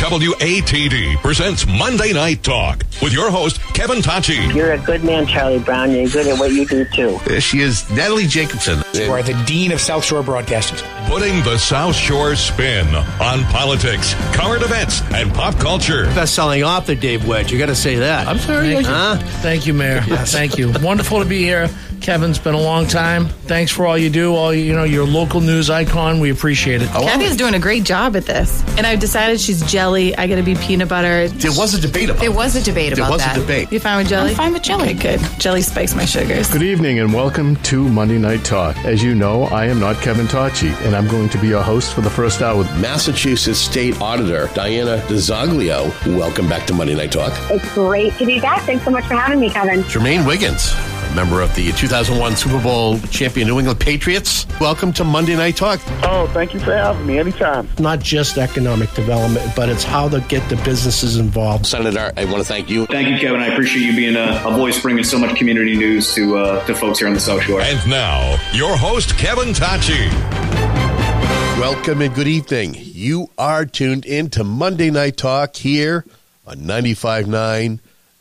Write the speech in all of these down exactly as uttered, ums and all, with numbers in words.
W A T D presents Monday Night Talk with your host, Kevin Tocci. You're a good man, Charlie Brown. You're good at what you do, too. There she is, Natalie Jacobson. You are the Dean of South Shore Broadcasting. Putting the South Shore spin on politics, current events, and pop culture. Best-selling author, Dave Wedge. You got to say that. I'm sorry. Thank, huh? Thank you, Mayor. Yes. Thank you. Wonderful to be here. Kevin, it's been a long time. Thanks for all you do. All you know, your local news icon. We appreciate it. Oh, Kathy's doing a great job at this. And I've decided she's jelly. I got to be peanut butter. There was a debate about There was a debate about there that. There was a debate. You fine with jelly? I'm fine with jelly. Okay, good. Jelly spikes my sugars. Good evening and welcome to Monday Night Talk. As you know, I am not Kevin Tocci, and I'm going to be your host for the first hour. Massachusetts State Auditor Diana DiZoglio. Welcome back to Monday Night Talk. It's great to be back. Thanks so much for having me, Kevin. Jermaine Wiggins, member of the two thousand one Super Bowl champion New England Patriots. Welcome to Monday Night Talk. Oh, thank you for having me. Anytime. Not just economic development, but it's how to get the businesses involved. Senator, I want to thank you. Thank you, Kevin. I appreciate you being a, a voice bringing so much community news to uh, to folks here on the South Shore. And now, your host, Kevin Tocci. Welcome and good evening. You are tuned in to Monday Night Talk here on ninety-five point nine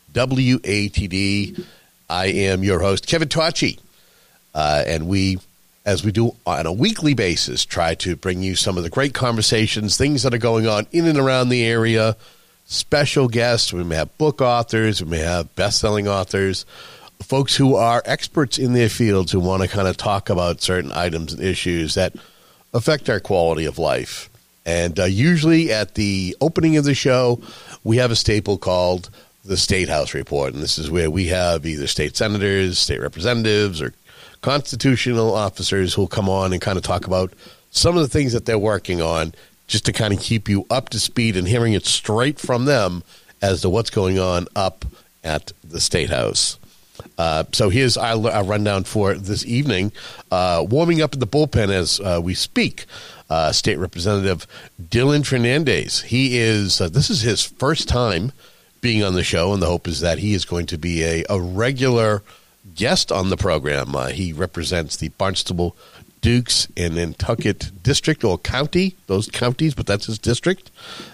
W A T D. I am your host, Kevin Tocci, uh, and we, as we do on a weekly basis, try to bring you some of the great conversations, things that are going on in and around the area, special guests. We may have book authors, we may have best-selling authors, folks who are experts in their fields who want to kind of talk about certain items and issues that affect our quality of life. And uh, usually at the opening of the show, we have a staple called the State House Report, and this is where we have either state senators, state representatives, or constitutional officers who will come on and kind of talk about some of the things that they're working on, just to kind of keep you up to speed and hearing it straight from them as to what's going on up at the State House. Uh, so here's our, our rundown for this evening. Uh, warming up in the bullpen as uh, we speak, uh, State Representative Dylan Fernandez. He is, uh, this is his first time being on the show, and the hope is that he is going to be a, a regular guest on the program. Uh, he represents the Barnstable, Dukes, and Nantucket district, or county, those counties, but that's his district.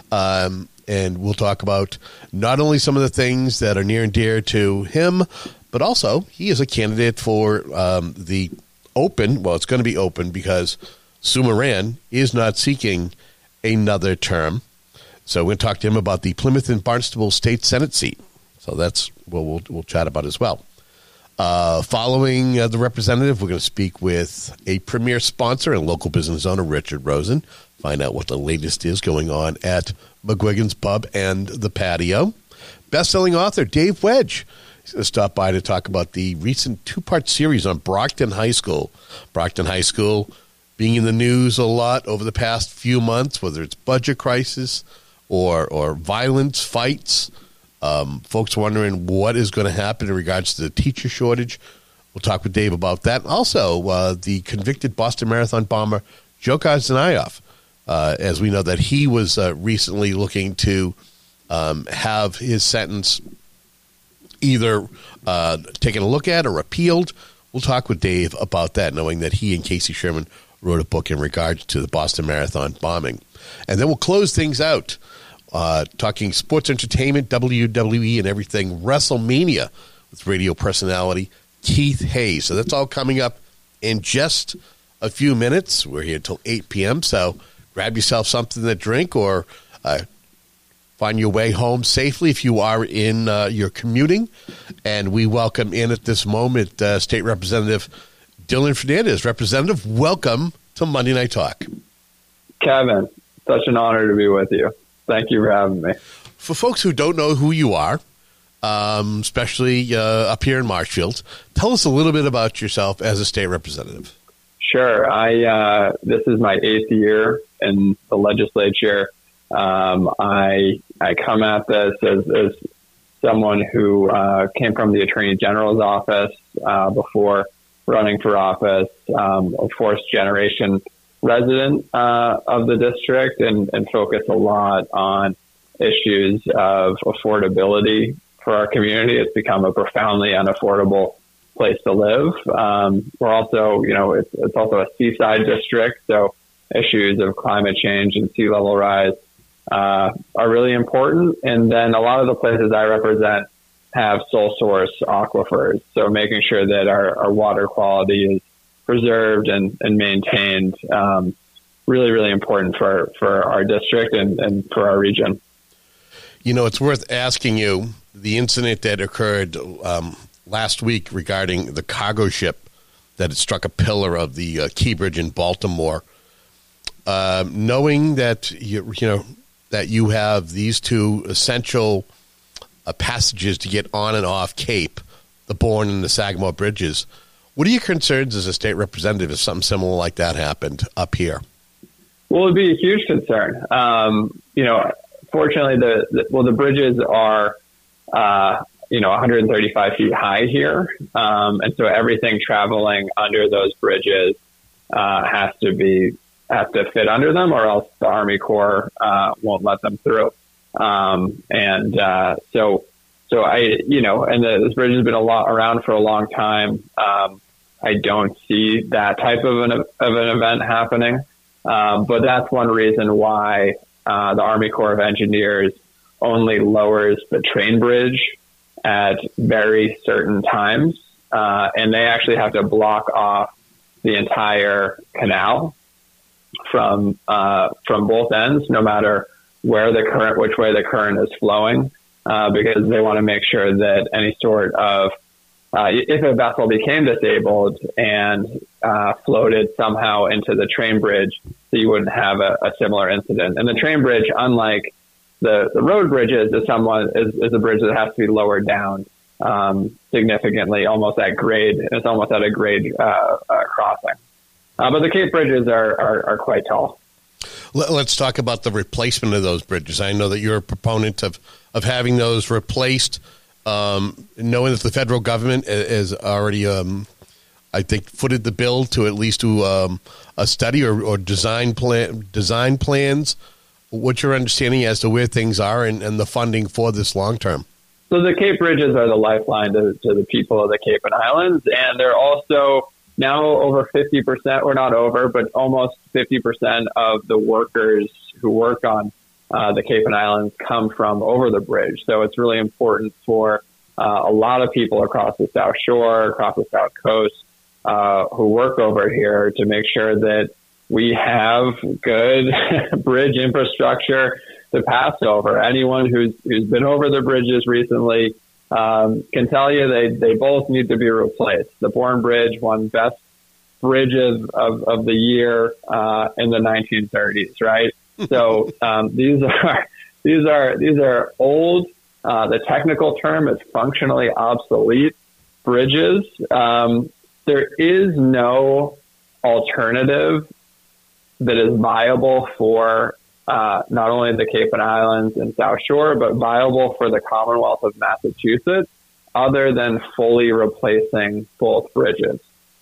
Um, and we'll talk about not only some of the things that are near and dear to him, but also he is a candidate for um, the open, well, it's going to be open because Sue Moran is not seeking another term. So we're going to talk to him about the Plymouth and Barnstable State Senate seat. So that's what we'll, we'll chat about as well. Uh, following uh, the representative, we're going to speak with a premier sponsor and local business owner, Richard Rosen, find out what the latest is going on at McGuigan's Pub and the Patio. Best-selling author, Dave Wedge. He's going to stop by to talk about the recent two-part series on Brockton High School. Brockton High School being in the news a lot over the past few months, whether it's budget crisis or or violence, fights, um, folks wondering what is going to happen in regards to the teacher shortage. We'll talk with Dave about that. Also, uh, the convicted Boston Marathon bomber, Dzhokhar Tsarnaev, uh, as we know that he was uh, recently looking to um, have his sentence either uh, taken a look at or appealed. We'll talk with Dave about that, knowing that he and Casey Sherman wrote a book in regards to the Boston Marathon bombing. And then we'll close things out. Uh, talking sports entertainment, W W E, and everything WrestleMania with radio personality Keith Hayes. So that's all coming up in just a few minutes. We're here until eight p.m., so grab yourself something to drink or uh, find your way home safely if you are in uh, your commuting. And we welcome in at this moment uh, State Representative Dylan Fernandez. Representative, welcome to Monday Night Talk. Kevin, such an honor to be with you. Thank you for having me. For folks who don't know who you are, um, especially uh, up here in Marshfield, tell us a little bit about yourself as a state representative. Sure. I uh, this is my eighth year in the legislature. Um, I I come at this as, as someone who uh, came from the Attorney General's office uh, before running for office, um, a fourth generation resident uh, of the district, and, and focus a lot on issues of affordability for our community. It's become a profoundly unaffordable place to live. Um, we're also, you know, it's, it's also a seaside district, so issues of climate change and sea level rise uh, are really important. And then a lot of the places I represent have sole source aquifers. So making sure that our, our water quality is preserved and, and maintained, um, really, really important for, for our district and, and for our region. You know, it's worth asking you the incident that occurred um, last week regarding the cargo ship that had struck a pillar of the uh, Key Bridge in Baltimore. Uh, knowing that you, you know that you have these two essential uh, passages to get on and off Cape, the Bourne and the Sagamore bridges, what are your concerns as a state representative if something similar like that happened up here? Well, it'd be a huge concern. Um, you know, fortunately, the, the well, the bridges are, uh, you know, one hundred thirty-five feet high here, um, and so everything traveling under those bridges uh, has to be has to fit under them, or else the Army Corps uh, won't let them through. Um, and uh, so, so I, you know, and the, this bridge has been a lot around for a long time. Um, I don't see that type of an of an event happening. Um, but that's one reason why uh, the Army Corps of Engineers only lowers the train bridge at very certain times. Uh, and they actually have to block off the entire canal from uh, from both ends, no matter where the current, which way the current is flowing, uh, because they want to make sure that any sort of Uh, if a vessel became disabled and uh, floated somehow into the train bridge, so you wouldn't have a, a similar incident. And the train bridge, unlike the, the road bridges, is somewhat is, is a bridge that has to be lowered down um, significantly, almost at grade. It's almost at a grade uh, uh, crossing. Uh, but the Cape bridges are, are, are quite tall. Let's talk about the replacement of those bridges. I know that you're a proponent of, of having those replaced. Um, knowing that the federal government has already, um, I think, footed the bill to at least do um, a study or, or design plan, design plans. What's your understanding as to where things are and, and the funding for this long term? So the Cape bridges are the lifeline to, to the people of the Cape and Islands, and they're also now over fifty percent, or not over, but almost fifty percent of the workers who work on Uh, the Cape and Islands come from over the bridge. So it's really important for uh, a lot of people across the South Shore, across the South Coast, uh, who work over here to make sure that we have good bridge infrastructure to pass over. Anyone who's, who's been over the bridges recently um, can tell you they, they both need to be replaced. The Bourne Bridge won Best Bridge of, of, of the Year uh, in the nineteen thirties, right? So um, these are these are these are old. Uh, the technical term is functionally obsolete bridges. Um, there is no alternative that is viable for uh, not only the Cape and Islands and South Shore, but viable for the Commonwealth of Massachusetts, other than fully replacing both bridges.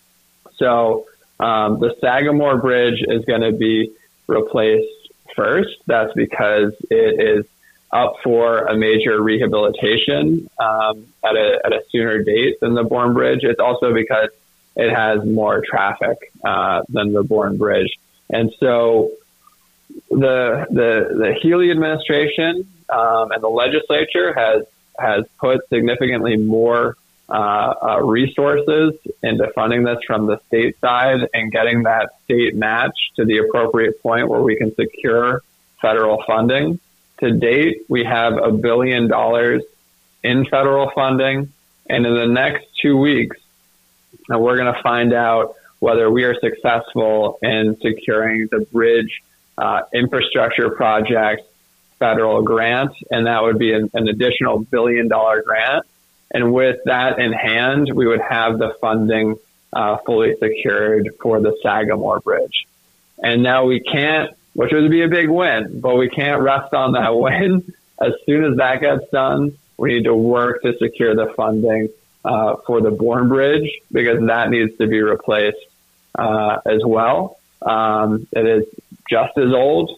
So um, the Sagamore Bridge is going to be replaced first. That's because it is up for a major rehabilitation um, at a at a sooner date than the Bourne Bridge. It's also because it has more traffic uh, than the Bourne Bridge, and so the the the Healy administration um, and the legislature has has put significantly more uh, uh, resources into funding this from the state side and getting that state match to the appropriate point where we can secure federal funding. To date, we have a billion dollars in federal funding, and in the next two weeks, we're going to find out whether we are successful in securing the bridge uh, infrastructure project federal grant, and that would be an, an additional billion dollar grant. And with that in hand, we would have the funding uh, fully secured for the Sagamore Bridge. And now we can't, which would be a big win, but we can't rest on that win. As soon as that gets done, we need to work to secure the funding uh, for the Bourne Bridge, because that needs to be replaced uh, as well. Um, it is just as old,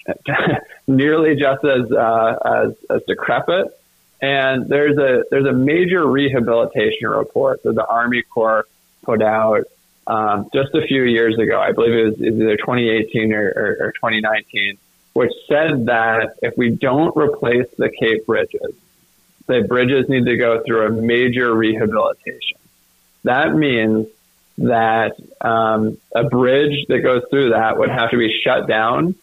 nearly just as, uh, as as decrepit. And there's a there's a major rehabilitation report that the Army Corps put out um, just a few years ago. I believe it was either twenty eighteen or, or, or twenty nineteen, which said that if we don't replace the Cape bridges, the bridges need to go through a major rehabilitation. That means that um, a bridge that goes through that would have to be shut down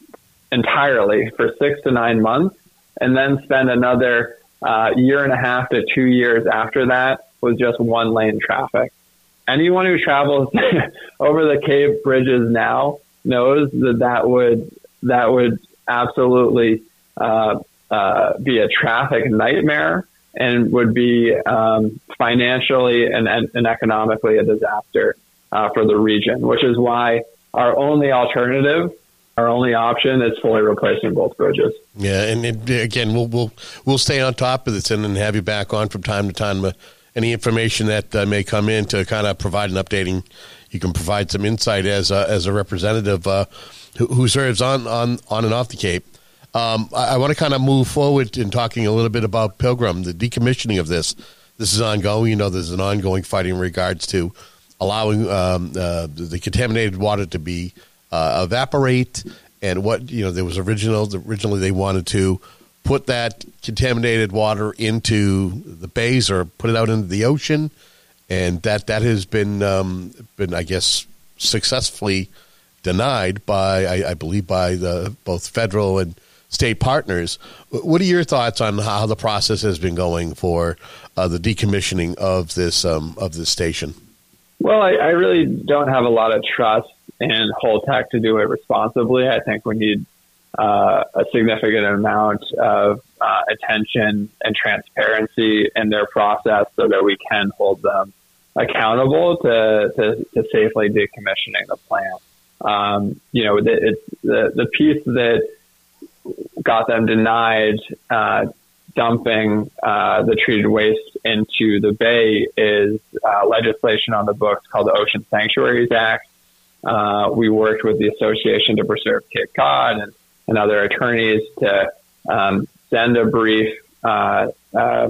entirely for six to nine months, and then spend another uh, year and a half to two years after that with just one lane traffic. Anyone who travels over the Cape bridges now knows that that would that would absolutely uh, uh, be a traffic nightmare and would be um, financially and, and, and economically a disaster uh, for the region, which is why our only alternative, our only option is fully replacing both bridges. Yeah, and it, again, we'll we'll we'll stay on top of this and, and have you back on from time to time. Uh, any information that uh, may come in to kind of provide an updating, you can provide some insight as a, as a representative uh, who, who serves on, on, on and off the Cape. Um, I, I want to kind of move forward in talking a little bit about Pilgrim, the decommissioning of this. This is ongoing. You know, there's an ongoing fight in regards to allowing um, uh, the, the contaminated water to be uh, evaporate. And what, you know, there was original, originally they wanted to put that contaminated water into the bays or put it out into the ocean. And that, that has been, um, been, I guess, successfully denied by, I, I believe, by the both federal and state partners. What are your thoughts on how the process has been going for uh, the decommissioning of this um, of this station? Well, I, I really don't have a lot of trust in Holtec to do it responsibly. I think we need uh, a significant amount of uh, attention and transparency in their process so that we can hold them accountable to, to, to safely decommissioning the plant. Um, you know, the, it's the, the piece that got them denied uh, dumping uh, the treated waste into the bay is uh, legislation on the books called the Ocean Sanctuaries Act. Uh, we worked with the Association to Preserve Cape Cod and, and other attorneys to um, send a brief uh, uh,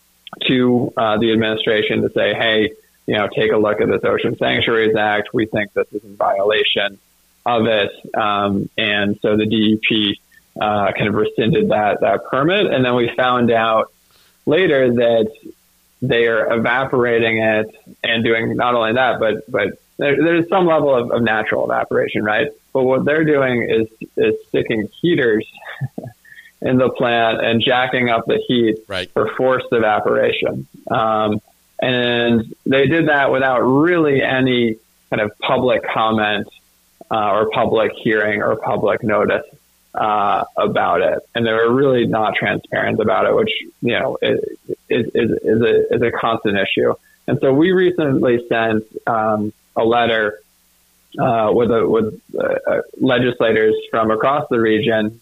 to uh, the administration to say, hey, you know, take a look at this Ocean Sanctuaries Act. We think this is in violation of it. Um, and so the D E P uh, kind of rescinded that, that permit. And then we found out later that they are evaporating it and doing not only that, but, but there, there's some level of, of natural evaporation, right? But what they're doing is, is sticking heaters in the plant and jacking up the heat right. for forced evaporation. Um, and they did that without really any kind of public comment uh, or public hearing or public notice uh, about it. And they were really not transparent about it, which, you know, is, is, is, is, a, is a constant issue. And so we recently sent um, a letter uh, with, a, with uh, legislators from across the region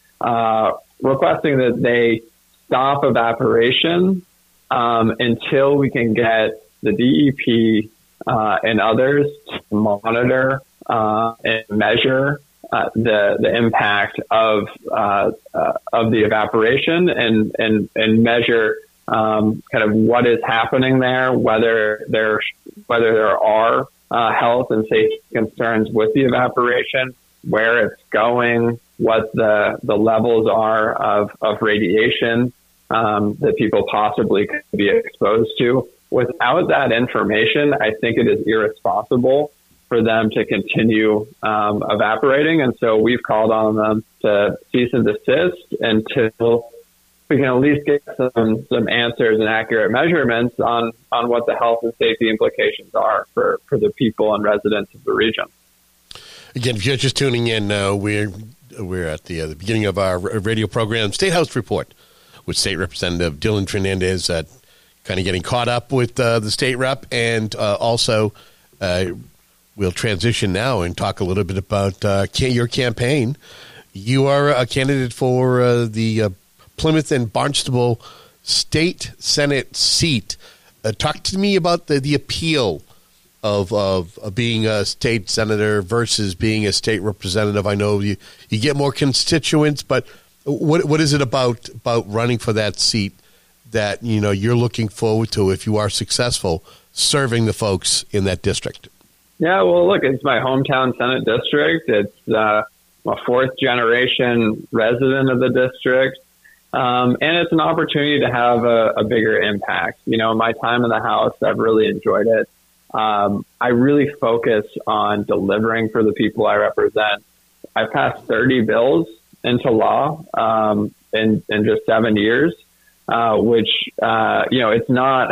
uh, requesting that they stop evaporation um, until we can get the D E P uh, and others to monitor uh, and measure uh, the the impact of uh, uh, of the evaporation and and and measure um, kind of what is happening there, whether there whether there are uh, health and safety concerns with the evaporation, where it's going, what the the levels are of of radiation um, that people possibly could be exposed to. Without that information, I think it is irresponsible for them to continue um, evaporating. And so we've called on them to cease and desist until we can at least get some, some answers and accurate measurements on, on what the health and safety implications are for, for the people and residents of the region. Again, if you're just tuning in, uh, we're we're at the, uh, the beginning of our radio program, State House Report, with State Representative Dylan Fernandez, uh, kind of getting caught up with uh, the state rep, and uh, also uh, we'll transition now and talk a little bit about uh, your campaign. You are a candidate for uh, the uh, Plymouth and Barnstable State Senate seat. Uh, talk to me about the, the appeal Of, of of being a state senator versus being a state representative. I know you, you get more constituents, but what what is it about about running for that seat that, you know, you're looking forward to if you are successful serving the folks in that district? Yeah, well, look, it's my hometown Senate district. It's uh, I'm a fourth generation resident of the district. Um, and it's an opportunity to have a, a bigger impact. You know, my time in the House, I've really enjoyed it. Um, I really focus on delivering for the people I represent. I've passed thirty bills into law um, in, in just seven years, uh, which, uh, you know, it's not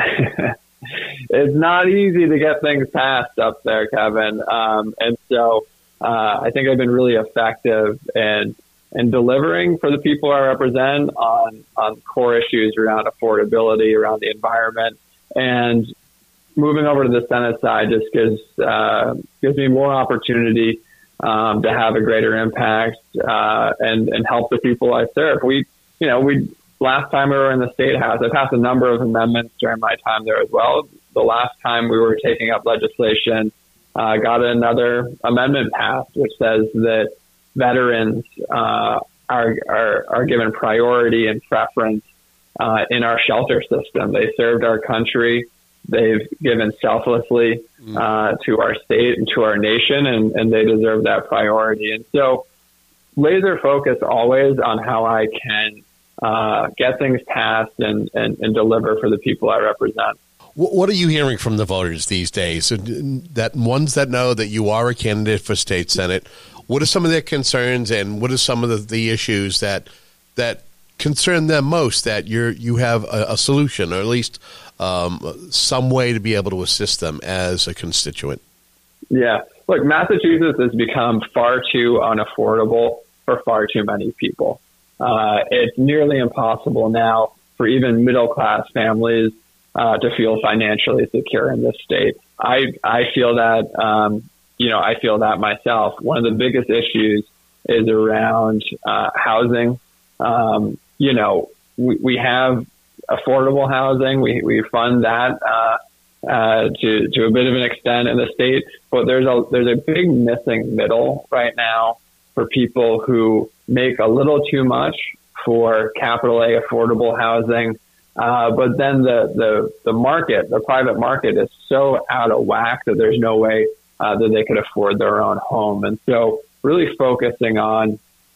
it's not easy to get things passed up there, Kevin. Um, and so uh, I think I've been really effective in, in delivering for the people I represent on, on core issues around affordability, around the environment. And moving over to the Senate side just gives, uh, gives me more opportunity Um, to have a greater impact uh, and and help the people I serve. We, you know, we last time we were in the State House, I passed a number of amendments during my time there as well. The last time we were taking up legislation, uh, got another amendment passed, which says that veterans uh, are, are are given priority and preference uh, in our shelter system. They served our country. They've given selflessly uh, to our state and to our nation, and, and they deserve that priority. And so laser focus always on how I can uh, get things passed and, and, and deliver for the people I represent. What are you hearing from the voters these days? That ones that know that you are a candidate for state senate, what are some of their concerns, and what are some of the, the issues that that concern them most, that you're you have a, a solution, or at least um, some way to be able to assist them as a constituent? Yeah. Look, Massachusetts has become far too unaffordable for far too many people. Uh, it's nearly impossible now for even middle-class families uh, to feel financially secure in this state. I I feel that, um, you know, I feel that myself. One of the biggest issues is around uh, housing. Um, you know, we, we have affordable housing. We, we fund that uh, uh, to to a bit of an extent in the state, but there's a there's a big missing middle right now for people who make a little too much for capital A affordable housing, uh, but then the, the the market, the private market, is so out of whack that there's no way uh, that they could afford their own home. And so, really focusing on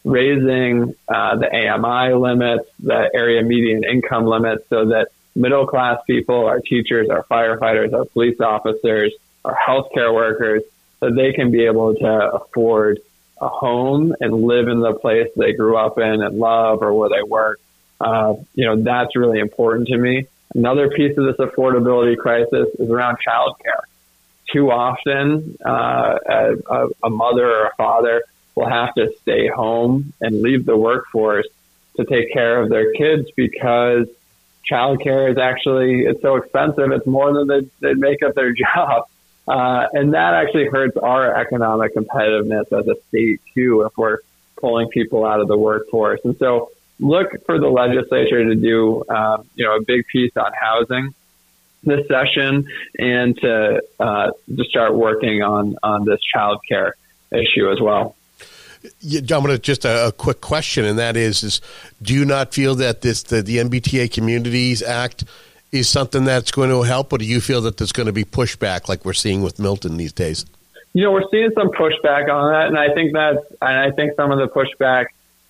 raising uh, the A M I limits, the area median income limits, so that middle class people, our teachers, our firefighters, our police officers, our healthcare workers, that they can be able to afford a home and live in the place they grew up in and love, or where they work. Uh, you know, that's really important to me. Another piece of this affordability crisis is around childcare. Too often, uh, a, a mother or a father will have to stay home and leave the workforce to take care of their kids because childcare is actually, it's so expensive. It's more than they'd, they'd make at their job. Uh, and that actually hurts our economic competitiveness as a state too, if we're pulling people out of the workforce. And so look for the legislature to do, uh, you know, a big piece on housing this session, and to, uh, to start working on, on this childcare issue as well. Yeah, John, just a, a quick question, and that is, is do you not feel that this the, the M B T A Communities Act is something that's going to help, or do you feel that there's going to be pushback like we're seeing with Milton these days? You know, we're seeing some pushback on that, and I think that's, and I think some of the pushback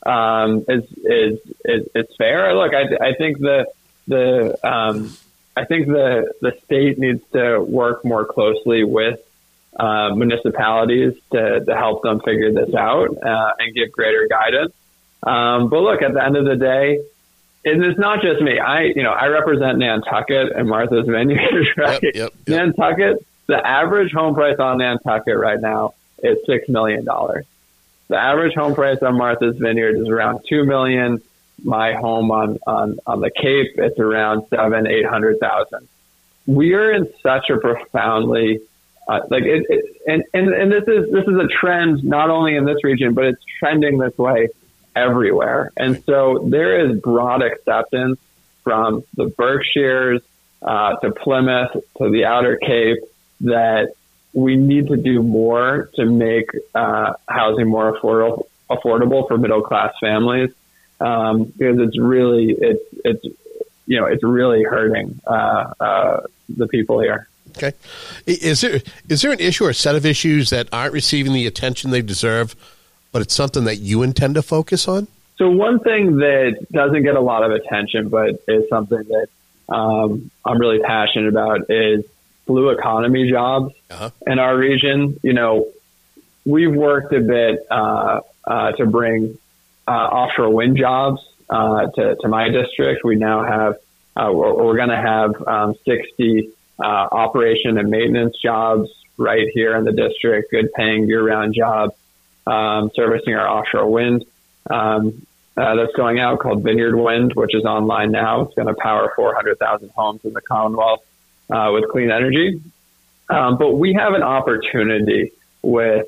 um, is, is is is fair. Look, I, I think the the um, I think the the state needs to work more closely with Uh, municipalities to, to help them figure this out uh, and give greater guidance. Um, but look, at the end of the day, it, it's not just me. I, you know, I represent Nantucket and Martha's Vineyard, right? Yep, yep, yep. Nantucket, the average home price on Nantucket right now is six million dollars. The average home price on Martha's Vineyard is around two million dollars. My home on, on, on the Cape, it's around seven, eight hundred thousand. We are in such a profoundly Uh, like it, it and, and, and this is this is a trend not only in this region, but it's trending this way everywhere. And so there is broad acceptance from the Berkshires uh, to Plymouth to the Outer Cape that we need to do more to make uh, housing more affordable affordable for middle class families, um, because it's really it's it's you know it's really hurting uh, uh, the people here. Okay. Is there is there an issue or a set of issues that aren't receiving the attention they deserve but it's something that you intend to focus on? So one thing that doesn't get a lot of attention, but is something that um, I'm really passionate about is blue economy jobs uh-huh. in our region. You know, we've worked a bit uh, uh, to bring uh, offshore wind jobs uh, to, to my district. We now have, uh, we're, we're going to have um, sixty uh, operation and maintenance jobs right here in the district, good paying year-round jobs, um, servicing our offshore wind. Um, uh, that's going out called Vineyard Wind, which is online now. It's going to power four hundred thousand homes in the Commonwealth uh, with clean energy. Um, but we have an opportunity with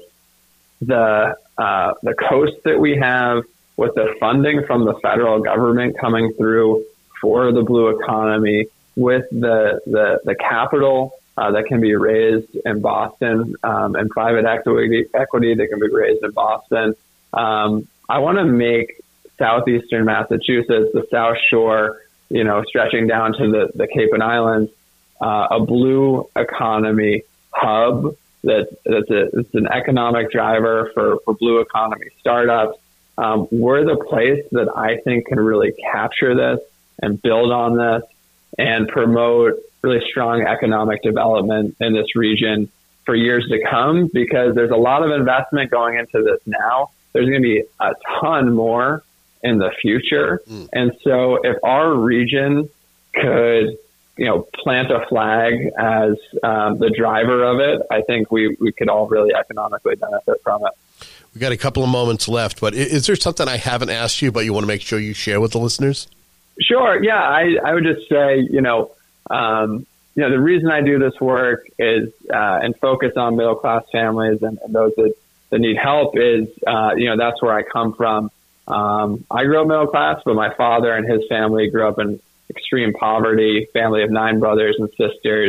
the uh, the coast that we have, with the funding from the federal government coming through for the blue economy, with the the, the capital uh, that can be raised in Boston um, and private equity equity that can be raised in Boston. Um, I want to make southeastern Massachusetts, the South Shore, you know, stretching down to the, the Cape and Islands, uh, a blue economy hub that that's a, it's an economic driver for, for blue economy startups. Um, we're the place that I think can really capture this and build on this and promote really strong economic development in this region for years to come, because there's a lot of investment going into this now. There's going to be a ton more in the future. Mm. And so if our region could, you know, plant a flag as um, the driver of it, I think we, we could all really economically benefit from it. We've got a couple of moments left, but is there something I haven't asked you, but you want to make sure you share with the listeners? Sure. Yeah. I, I would just say, you know, um, you know, the reason I do this work is uh, and focus on middle-class families and, and those that, that need help is, uh, you know, that's where I come from. Um, I grew up middle class, but my father and his family grew up in extreme poverty, family of nine brothers and sisters.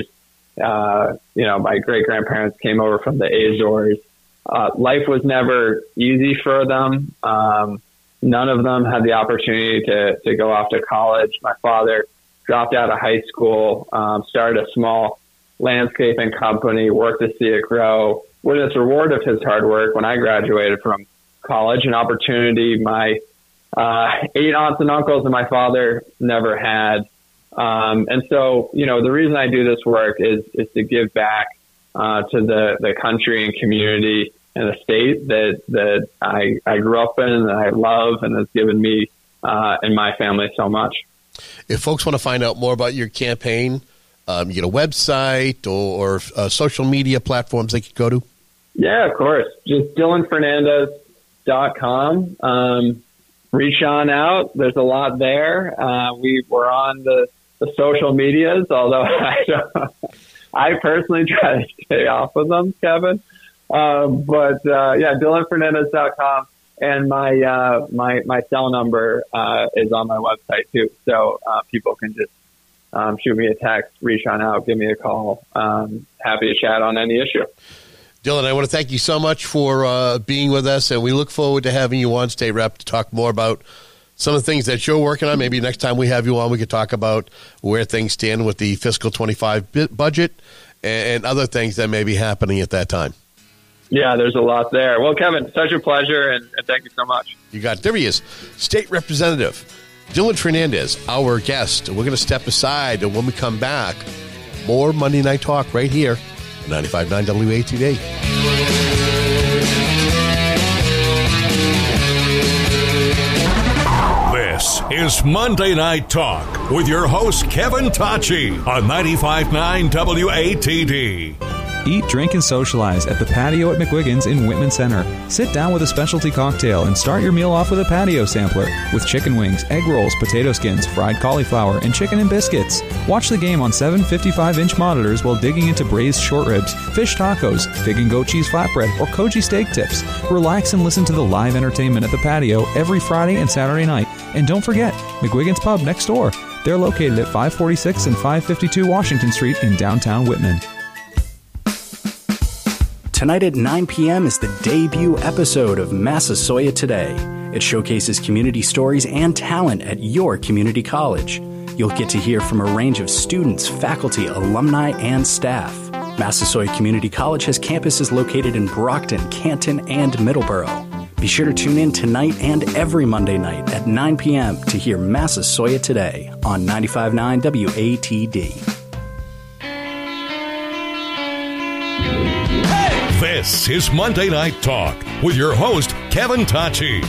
Uh, you know, my great-grandparents came over from the Azores. Uh, life was never easy for them. Um, none of them had the opportunity to, to go off to college. My father dropped out of high school, um, started a small landscaping company, worked to see it grow. With this reward of his hard work, when I graduated from college, an opportunity my uh, eight aunts and uncles and my father never had. Um, and so, you know, the reason I do this work is is to give back uh, to the, the country and community and the state that that I, I grew up in and I love and has given me uh, and my family so much. If folks want to find out more about your campaign, um, you get a website or, or uh, social media platforms they could go to? Yeah, of course. Just Dylan Fernandez dot com. Um, reach on out. There's a lot there. Uh, we were on the, the social medias, although I don't, I personally try to stay off of them, Kevin. Um, but uh, yeah, Dylan Fernandez dot com, and my uh, my my cell number uh, is on my website too. So uh, people can just um, shoot me a text, reach on out, give me a call. Um, happy to chat on any issue. Dylan, I want to thank you so much for uh, being with us, and we look forward to having you on State Rep to talk more about some of the things that you're working on. Maybe next time we have you on, we could talk about where things stand with the fiscal twenty-five budget and other things that may be happening at that time. Yeah, there's a lot there. Well, Kevin, such a pleasure, and, and thank you so much. You got it. There he is, State Representative Dylan Fernandez, our guest. We're going to step aside, and when we come back, more Monday Night Talk right here. ninety-five point nine W A T D. This is Monday Night Talk with your host, Kevin Tocci, on ninety-five point nine W A T D. Eat, drink, and socialize at the patio at McWiggins in Whitman Center. Sit down with a specialty cocktail and start your meal off with a patio sampler with chicken wings, egg rolls, potato skins, fried cauliflower, and chicken and biscuits. Watch the game on seven fifty-five inch monitors while digging into braised short ribs, fish tacos, fig and goat cheese flatbread, or Koji steak tips. Relax and listen to the live entertainment at the patio every Friday and Saturday night. And don't forget, McWiggins Pub next door. They're located at five forty-six and five fifty-two Washington Street in downtown Whitman. Tonight at nine p.m. is the debut episode of Massasoit Today. It showcases community stories and talent at your community college. You'll get to hear from a range of students, faculty, alumni, and staff. Massasoit Community College has campuses located in Brockton, Canton, and Middleborough. Be sure to tune in tonight and every Monday night at nine p.m. to hear Massasoit Today on ninety-five point nine W A T D. This is Monday Night Talk with your host, Kevin Tocci.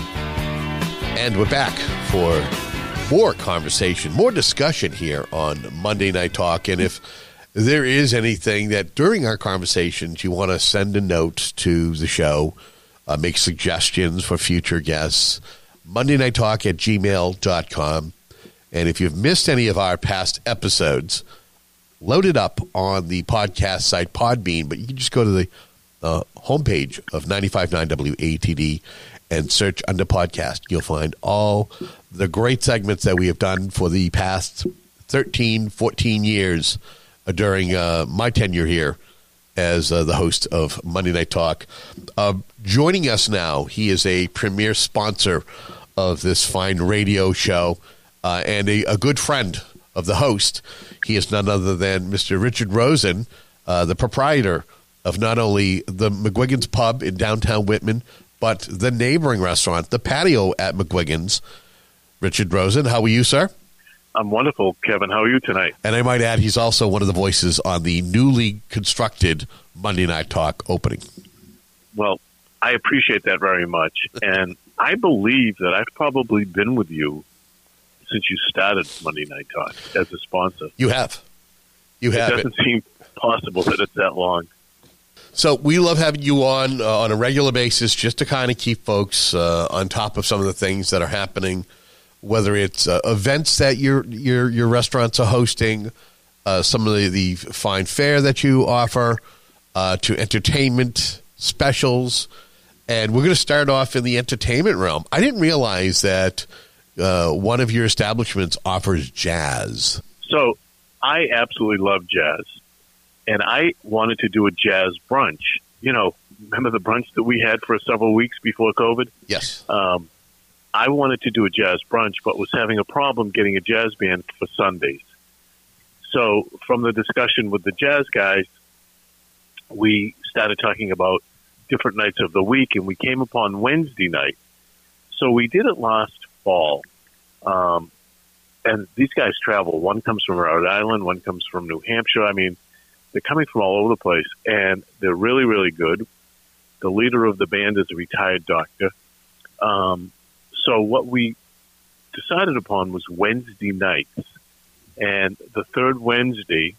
And we're back for more conversation, more discussion here on Monday Night Talk. And if there is anything that during our conversations you want to send a note to the show, uh, make suggestions for future guests, Monday Night Talk at gmail dot com. And if you've missed any of our past episodes, load it up on the podcast site Podbean, but you can just go to the uh, homepage of ninety-five point nine W A T D and search under podcast. You'll find all the great segments that we have done for the past thirteen, fourteen years uh, during uh, my tenure here as uh, the host of Monday Night Talk. Uh, joining us now, he is a premier sponsor of this fine radio show uh, and a, a good friend of the host. He is none other than Mister Richard Rosen, uh, the proprietor of not only the McGuigan's Pub in downtown Whitman, but the neighboring restaurant, the Patio at McGuigan's. Richard Rosen, how are you, sir? I'm wonderful, Kevin. How are you tonight? And I might add, he's also one of the voices on the newly constructed Monday Night Talk opening. Well, I appreciate that very much. And I believe that I've probably been with you since you started Monday Night Talk as a sponsor. You have. You have. It doesn't it. seem possible that it's that long. So we love having you on uh, on a regular basis just to kind of keep folks uh, on top of some of the things that are happening, whether it's uh, events that your your your restaurants are hosting, uh, some of the, the fine fare that you offer, uh, to entertainment specials. And we're going to start off in the entertainment realm. I didn't realize that uh, one of your establishments offers jazz. So I absolutely love jazz. And I wanted to do a jazz brunch. You know, remember the brunch that we had for several weeks before COVID? Yes. Um, I wanted to do a jazz brunch, but was having a problem getting a jazz band for Sundays. So from the discussion with the jazz guys, we started talking about different nights of the week, and we came upon Wednesday night. So we did it last fall. Um, and these guys travel. One comes from Rhode Island, one comes from New Hampshire. I mean, they're coming from all over the place, and they're really, really good. The leader of the band is a retired doctor. Um, so what we decided upon was Wednesday nights. And the third Wednesday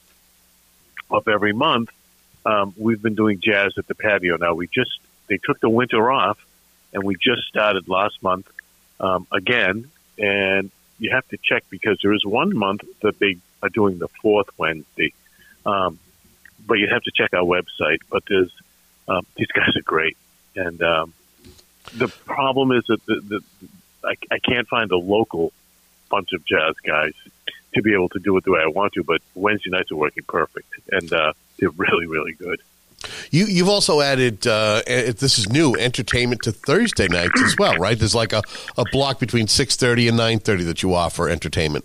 of every month, um, we've been doing jazz at the patio. Now, we just they took the winter off, and we just started last month um, again. And you have to check because there is one month that they are doing the fourth Wednesday. Um, But you have to check our website. But there's um, these guys are great, and um, the problem is that the, the, I, I can't find a local bunch of jazz guys to be able to do it the way I want to. But Wednesday nights are working perfect, and uh, they're really, really good. You, you've also added, uh, this is new, entertainment to Thursday nights as well, right? There's like a, a block between six thirty and nine thirty that you offer entertainment.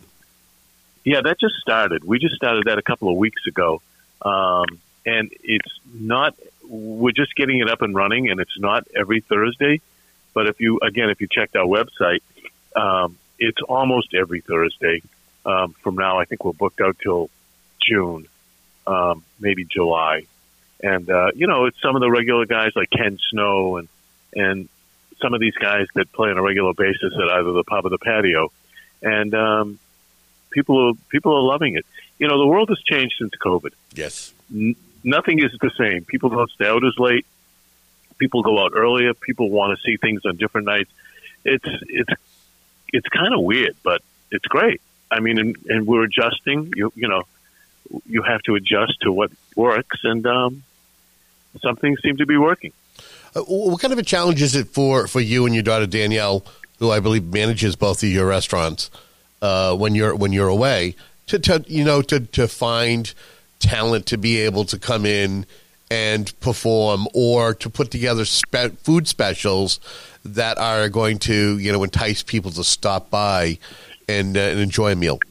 Yeah, that just started. We just started that a couple of weeks ago. Um, and it's not, we're just getting it up and running, and it's not every Thursday. But if you, again, if you checked our website, um, it's almost every Thursday. Um, from now, I think we're booked out till June, um, maybe July. And, uh, you know, it's some of the regular guys like Ken Snow and, and some of these guys that play on a regular basis at either the pub or the patio. And, um, people are, people are loving it. You know, the world has changed since COVID. Yes. N- nothing is the same. People don't stay out as late. People go out earlier. People want to see things on different nights. It's it's it's kind of weird, but it's great. I mean, and, and we're adjusting. You you know, you have to adjust to what works, and um, some things seem to be working. Uh, what kind of a challenge is it for, for you and your daughter Danielle, who I believe manages both of your restaurants, uh, when you're when you're away? To, to you know to, to find talent to be able to come in and perform, or to put together spe- food specials that are going to you know entice people to stop by and, uh, and enjoy a meal.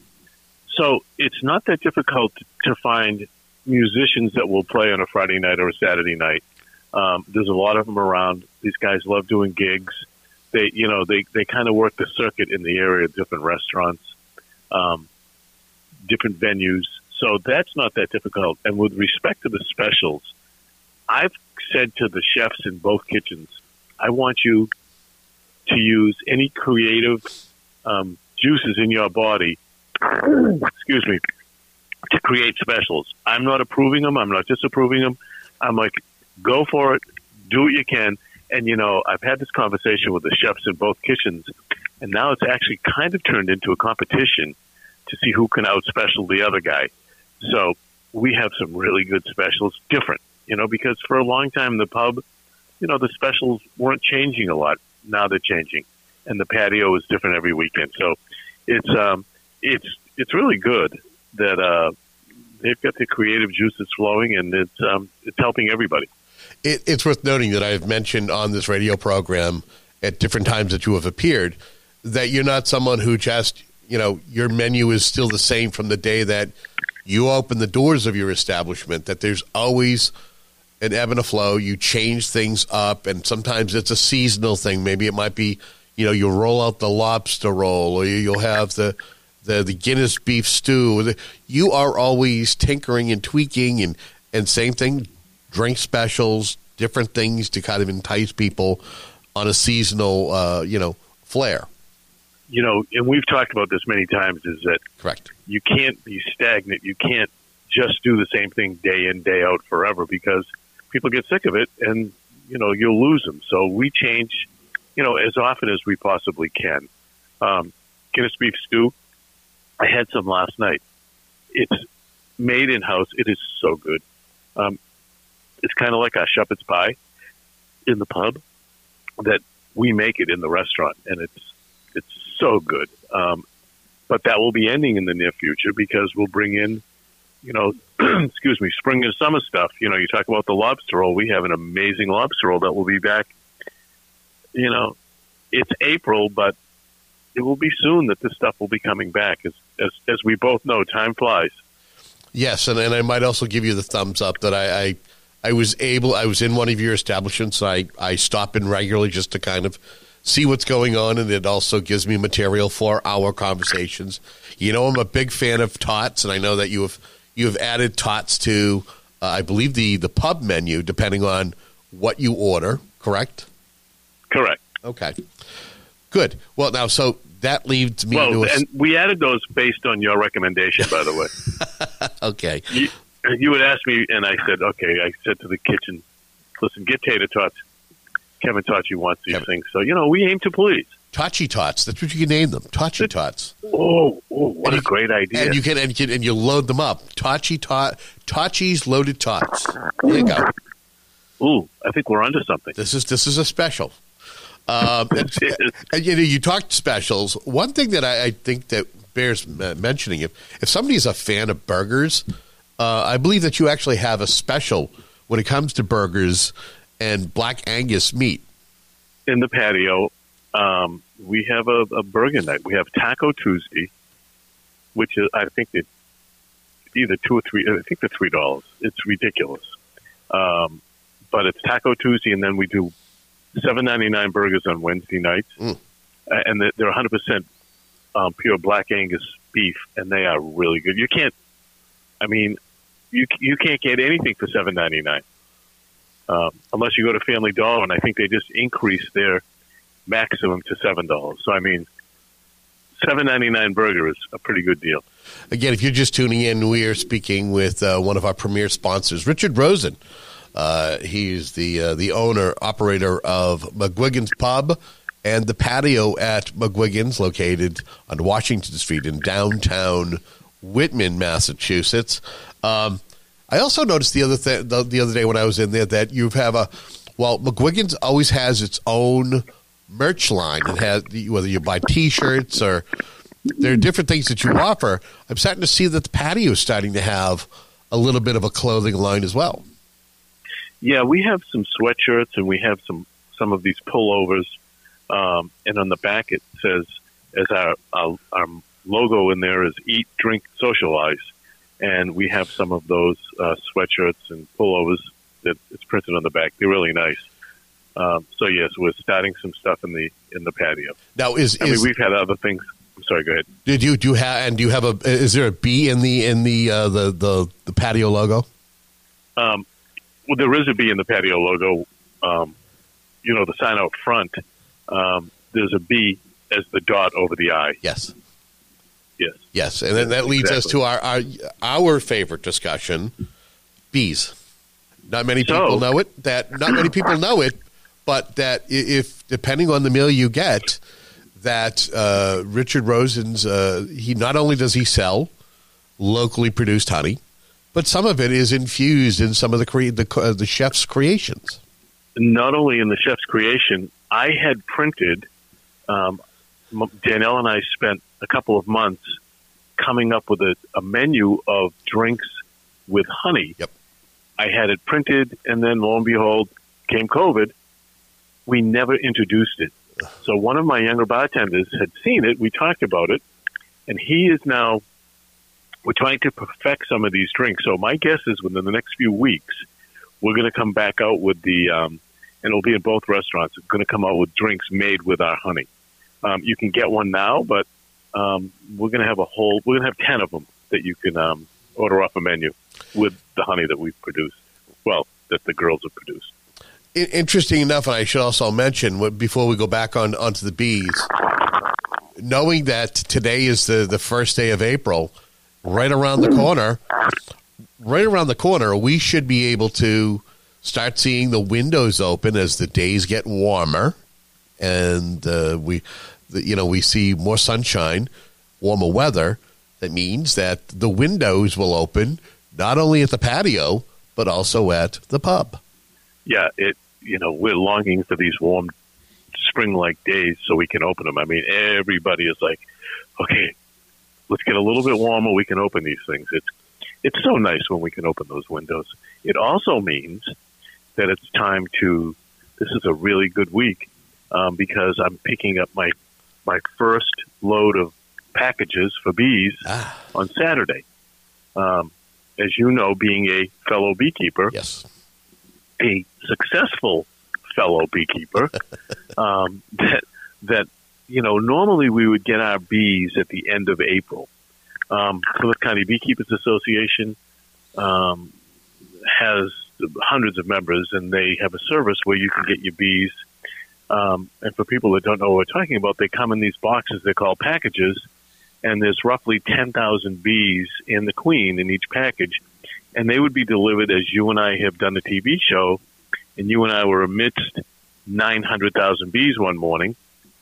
So it's not that difficult to find musicians that will play on a Friday night or a Saturday night. Um, there's a lot of them around. These guys love doing gigs. They, you know, they, they kind of work the circuit in the area, different restaurants, um, different venues. So that's not that difficult. And with respect to the specials, I've said to the chefs in both kitchens, I want you to use any creative um, juices in your body, excuse me, to create specials. I'm not approving them. I'm not disapproving them. I'm like, go for it. Do what you can. And, you know, I've had this conversation with the chefs in both kitchens, and now it's actually kind of turned into a competition to see who can out-special the other guy. So we have some really good specials, different, you know, because for a long time the pub, you know, the specials weren't changing a lot. Now they're changing, and the patio is different every weekend. So it's um, it's it's really good that uh, they've got the creative juices flowing, and it's um, it's helping everybody. It, it's worth noting that I have mentioned on this radio program at different times that you have appeared that you're not someone who just, you know, your menu is still the same from the day that you open the doors of your establishment, that there's always an ebb and a flow. You change things up, and sometimes it's a seasonal thing. Maybe it might be, you know, you'll roll out the lobster roll, or you'll have the the, the Guinness beef stew. You are always tinkering and tweaking, and, and same thing, drink specials, different things to kind of entice people on a seasonal, uh, you know, flair. You know, and we've talked about this many times, is that correct? You can't be stagnant. You can't just do the same thing day in, day out forever, because people get sick of it, and, you know, you'll lose them. So we change, you know, as often as we possibly can. Um, Guinness beef stew, I had some last night. It's made in-house. It is so good. Um, it's kind of like our shepherd's pie in the pub, that we make it in the restaurant, and it's it's so good. Um, but that will be ending in the near future, because we'll bring in, you know, excuse me, spring and summer stuff. You know, you talk about the lobster roll. We have an amazing lobster roll that will be back. You know, it's April, but it will be soon that this stuff will be coming back. As as, as we both know, time flies. Yes, and, and I might also give you the thumbs up that I, I I was able, I was in one of your establishments. I, I stop in regularly just to kind of see what's going on, and it also gives me material for our conversations. You know, I'm a big fan of tots, and I know that you have you have added tots to, uh, I believe, the, the pub menu, depending on what you order, correct? Correct. Okay. Good. Well, now, so that leads me well, to a... and we added those based on your recommendation, by the way. Okay. You, you would ask me, and I said, okay, I said to the kitchen, listen, get tater tots. Kevin Tocci wants these Kevin. things. So, you know, we aim to please. Tocci tots. That's what you can name them. Tocci tots. Oh, oh what and a you, great idea. And you can and you, can, and you load them up. Tocci tot, Tocci's loaded tots. There you go. Ooh, I think we're onto something. This is this is a special. Um, and, and, you know, you talked specials. One thing that I, I think that bears mentioning, if if somebody is a fan of burgers, uh, I believe that you actually have a special when it comes to burgers and Black Angus meat. In the patio, um, we have a, a burger night. We have Taco Tuesday, which is, I think, it's either two or three. I think they're three dollars. It's ridiculous, um, but it's Taco Tuesday, and then we do seven ninety nine burgers on Wednesday nights, mm. uh, and they're one hundred percent um, pure Black Angus beef, and they are really good. You can't, I mean, you you can't get anything for seven ninety nine. Um, unless you go to Family Dollar, and I think they just increased their maximum to seven dollars. So, I mean, seven ninety nine burger is a pretty good deal. Again, if you're just tuning in, we are speaking with uh, one of our premier sponsors, Richard Rosen. Uh, he's the uh, the owner, operator of McGuigan's Pub and the patio at McGuigan's, located on Washington Street in downtown Whitman, Massachusetts. Um I also noticed the other th- the, the other day when I was in there that you have a, well, McGuigan's always has its own merch line. It has, whether you buy T-shirts or there are different things that you offer. I'm starting to see that the patio is starting to have a little bit of a clothing line as well. Yeah, we have some sweatshirts, and we have some, some of these pullovers. Um, and on the back it says, as our, our, our logo in there is Eat, Drink, Socialize. And we have some of those uh, sweatshirts and pullovers that it's printed on the back. They're really nice. Um, so yes, we're starting some stuff in the in the patio. Now, is I is, mean, we've had other things. I'm sorry. Go ahead. Did you do you have and do you have a? Is there a bee in the in the uh, the, the the patio logo? Um, well, there is a bee in the patio logo. Um, you know, the sign out front. Um, there's a bee as the dot over the I. Yes. Yes. Yes, and then that leads exactly. us to our, our our favorite discussion: bees. Not many people So- know it. That not many people know it, but that i- if depending on the meal you get, that uh, Richard Rosen's uh, he not only does he sell locally produced honey, but some of it is infused in some of the cre- the uh, the chef's creations. Not only in the chef's creation, I had printed. Um, M- Danielle and I spent a couple of months coming up with a, a menu of drinks with honey. Yep. I had it printed, and then lo and behold, came COVID. We never introduced it. So one of my younger bartenders had seen it. We talked about it, and he is now. We're trying to perfect some of these drinks. So my guess is within the next few weeks, we're going to come back out with the, um, and it'll be in both restaurants. We're going to come out with drinks made with our honey. Um, you can get one now, but um, we're going to have a whole, we're going to have ten of them that you can um, order off a menu with the honey that we've produced. Well, that the girls have produced. I- interesting enough, and I should also mention what- before we go back on onto the bees, knowing that today is the, the first day of April, right around the corner, right around the corner, we should be able to start seeing the windows open as the days get warmer, and uh, we, the, you know, we see more sunshine, warmer weather. That means that the windows will open not only at the patio but also at the pub. Yeah, it. You know, we're longing for these warm spring-like days so we can open them. I mean, everybody is like, okay, let's get a little bit warmer. We can open these things. It's it's so nice when we can open those windows. It also means that it's time to. This is a really good week um, because I'm picking up my my first load of packages for bees ah. on Saturday. Um, as you know, being a fellow beekeeper, yes, a successful fellow beekeeper, um, that that you know normally we would get our bees at the end of April. Um, Plymouth County Beekeepers Association um, has hundreds of members, and they have a service where you can get your bees. Um, and for people that don't know what we're talking about, they come in these boxes. They're called packages, and there's roughly ten thousand bees in the queen in each package. And they would be delivered as you and I have done the T V show, and you and I were amidst nine hundred thousand bees one morning.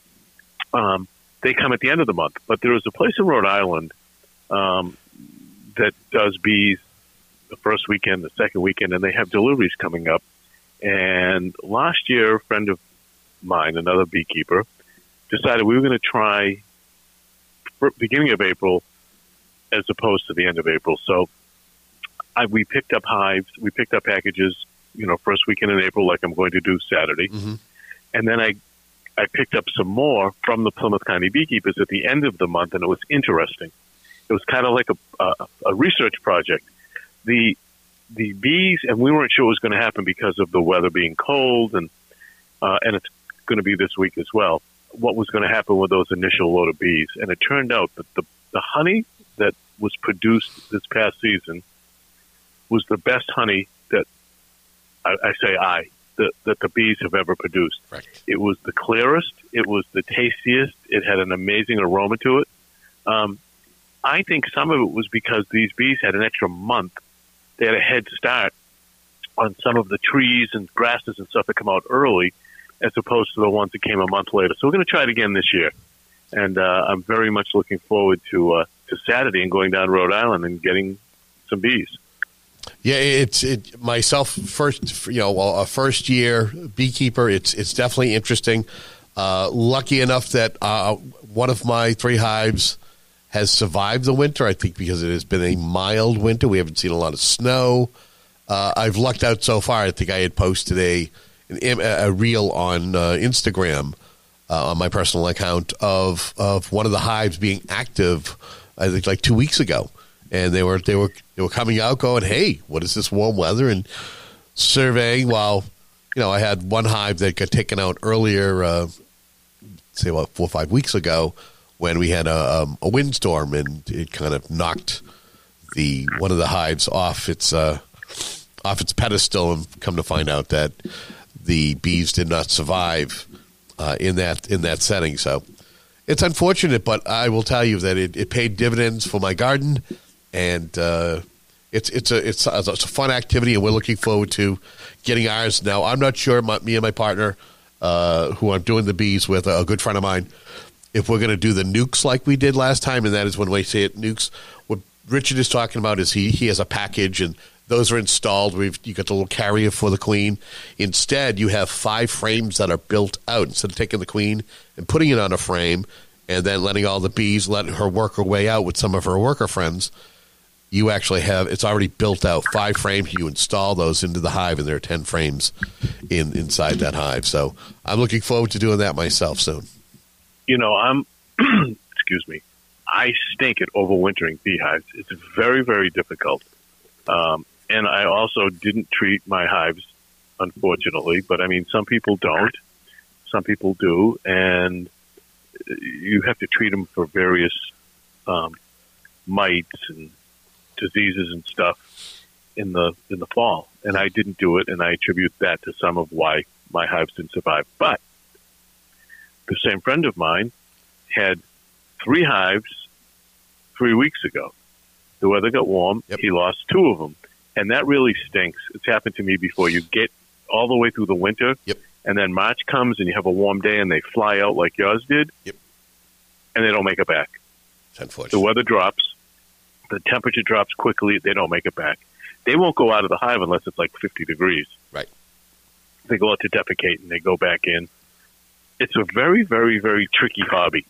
Um, they come at the end of the month. But there is a place in Rhode Island um, that does bees the first weekend, the second weekend, and they have deliveries coming up. And last year, a friend of mine, another beekeeper, decided we were going to try for beginning of April as opposed to the end of April. So I, we picked up hives, we picked up packages, you know, first weekend in April, like I'm going to do Saturday. Mm-hmm. And then I, I picked up some more from the Plymouth County Beekeepers at the end of the month, and it was interesting. It was kind of like a, a, a research project. The the bees, and we weren't sure it was going to happen because of the weather being cold, and uh, and it's going to be this week as well. What was going to happen with those initial load of bees? And it turned out that the, the honey that was produced this past season was the best honey that I, I say I that, that the bees have ever produced. Right. It was the clearest. It was the tastiest. It had an amazing aroma to it. Um, I think some of it was because these bees had an extra month. They had a head start on some of the trees and grasses and stuff that come out early, as opposed to the ones that came a month later. So we're going to try it again this year. And uh, I'm very much looking forward to uh, to Saturday and going down to Rhode Island and getting some bees. Yeah, it's it myself first. You know, a first year beekeeper. It's it's definitely interesting. Uh, lucky enough that uh, one of my three hives has survived the winter. I think because it has been a mild winter. We haven't seen a lot of snow. Uh, I've lucked out so far. I think I had posted a an, a reel on uh, Instagram uh, on my personal account of of one of the hives being active. I think like two weeks ago. And they were they were they were coming out, going, "Hey, what is this warm weather?" And surveying while, you know, I had one hive that got taken out earlier, uh, say, what, four or five weeks ago when we had a, um, a windstorm, and it kind of knocked the one of the hives off its uh, off its pedestal, and come to find out that the bees did not survive uh, in that in that setting. So it's unfortunate, but I will tell you that it, it paid dividends for my garden, and uh, it's it's a it's a, it's a fun activity, and we're looking forward to getting ours now. I'm not sure, my, me and my partner, uh, who I'm doing the bees with, a good friend of mine, if we're going to do the nukes like we did last time, and that is when we say it, nukes. What Richard is talking about is he he has a package, and those are installed. We've you got the little carrier for the queen. Instead, you have five frames that are built out. Instead of taking the queen and putting it on a frame and then letting all the bees, letting her work her way out with some of her worker friends, you actually have, it's already built out. Five frames, you install those into the hive, and there are ten frames in inside that hive. So I'm looking forward to doing that myself soon. You know, I'm, excuse me, I stink at overwintering beehives. It's very, very difficult. Um, and I also didn't treat my hives, unfortunately. But, I mean, some people don't. Some people do. And you have to treat them for various um, mites and diseases and stuff in the in the fall. And I didn't do it, and I attribute that to some of why my hives didn't survive. But the same friend of mine had three hives three weeks ago. The weather got warm. Yep. He lost two of them. And that really stinks. It's happened to me before. You get all the way through the winter, yep. and then March comes and you have a warm day and they fly out like yours did, yep. and they don't make it back. It's unfortunate. The weather drops. The temperature drops quickly. They don't make it back. They won't go out of the hive unless it's like fifty degrees. Right. They go out to defecate and they go back in. It's a very, very, very tricky hobby.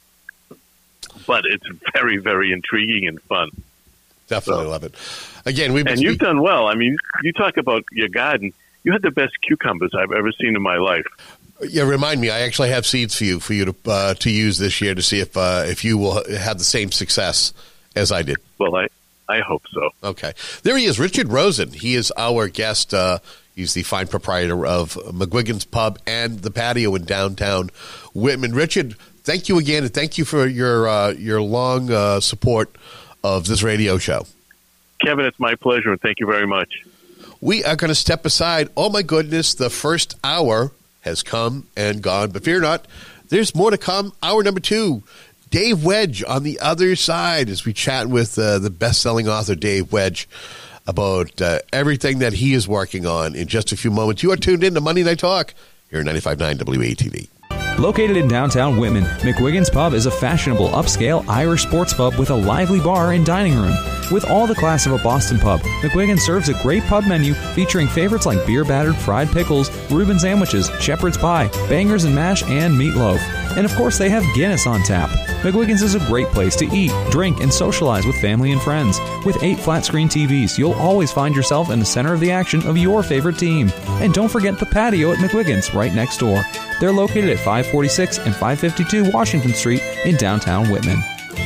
But it's very, very intriguing and fun. Definitely so, love it. Again, we've and you've done well. I mean, you talk about your garden. You had the best cucumbers I've ever seen in my life. Yeah, remind me. I actually have seeds for you for you to uh, to use this year to see if uh, if you will have the same success as I did. Well, I I hope so. Okay, there he is, Richard Rosen. He is our guest. Uh, he's the fine proprietor of McGuigan's Pub and the Patio in downtown Whitman. Richard, thank you again, and thank you for your uh, your long uh, support of this radio show. Kevin, it's my pleasure, and thank you very much. We are going to step aside. Oh, my goodness, the first hour has come and gone. But fear not, there's more to come. Hour number two, Dave Wedge on the other side as we chat with uh, the best-selling author, Dave Wedge, about uh, everything that he is working on in just a few moments. You are tuned in to Monday Night Talk here at ninety-five point nine W A T D. Located in downtown Whitman, McGuigan's Pub is a fashionable, upscale Irish sports pub with a lively bar and dining room. With all the class of a Boston pub, McGuigan serves a great pub menu featuring favorites like beer-battered fried pickles, Reuben sandwiches, shepherd's pie, bangers and mash, and meatloaf. And of course, they have Guinness on tap. McGuigan's is a great place to eat, drink, and socialize with family and friends. With eight flat-screen T Vs, you'll always find yourself in the center of the action of your favorite team. And don't forget the patio at McGuigan's right next door. They're located at five forty-six and five fifty-two Washington Street in downtown Whitman.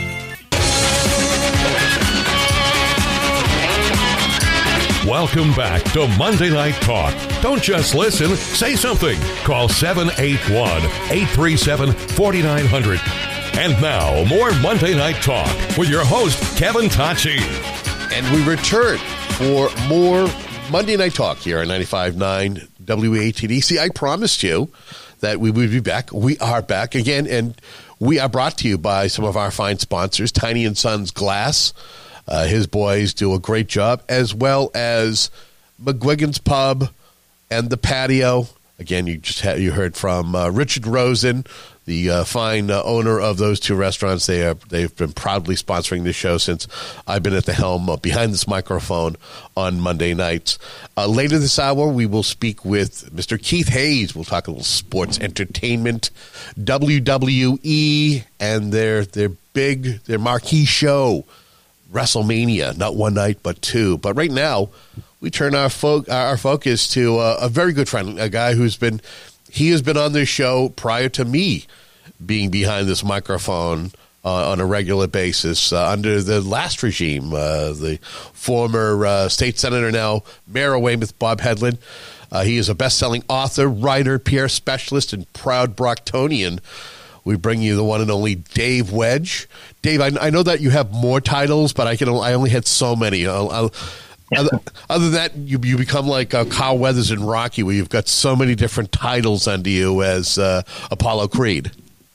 Welcome back to Monday Night Talk. Don't just listen, say something. Call seven eight one, eight three seven, four nine zero zero. And now, more Monday Night Talk with your host, Kevin Tocci. And we return for more Monday Night Talk here on ninety-five point nine W A T D. See, I promised you that we would be back. We are back again, and we are brought to you by some of our fine sponsors, Tiny and Sons Glass. Uh, his boys do a great job, as well as McGuigan's Pub and the Patio. Again, you just had, you heard from uh, Richard Rosen, the uh, fine uh, owner of those two restaurants. They are they've been proudly sponsoring this show since I've been at the helm uh, behind this microphone on Monday nights. Uh, later this hour, we will speak with Mister Keith Hayes. We'll talk a little sports entertainment, W W E, and their their big their marquee show, WrestleMania. Not one night, but two. But right now, we turn our fo- our focus to uh, a very good friend, a guy who's been he has been on this show prior to me being behind this microphone uh, on a regular basis uh, under the last regime. Uh, the former uh, state senator, now Mayor of Weymouth, Bob Hedlund. Uh, he is a best-selling author, writer, P R specialist, and proud Brocktonian. We bring you the one and only Dave Wedge. Dave, I, I know that you have more titles, but I can I only had so many. I'll, I'll, other, other than that, you you become like uh, Carl Weathers in Rocky, where you've got so many different titles under you as uh, Apollo Creed.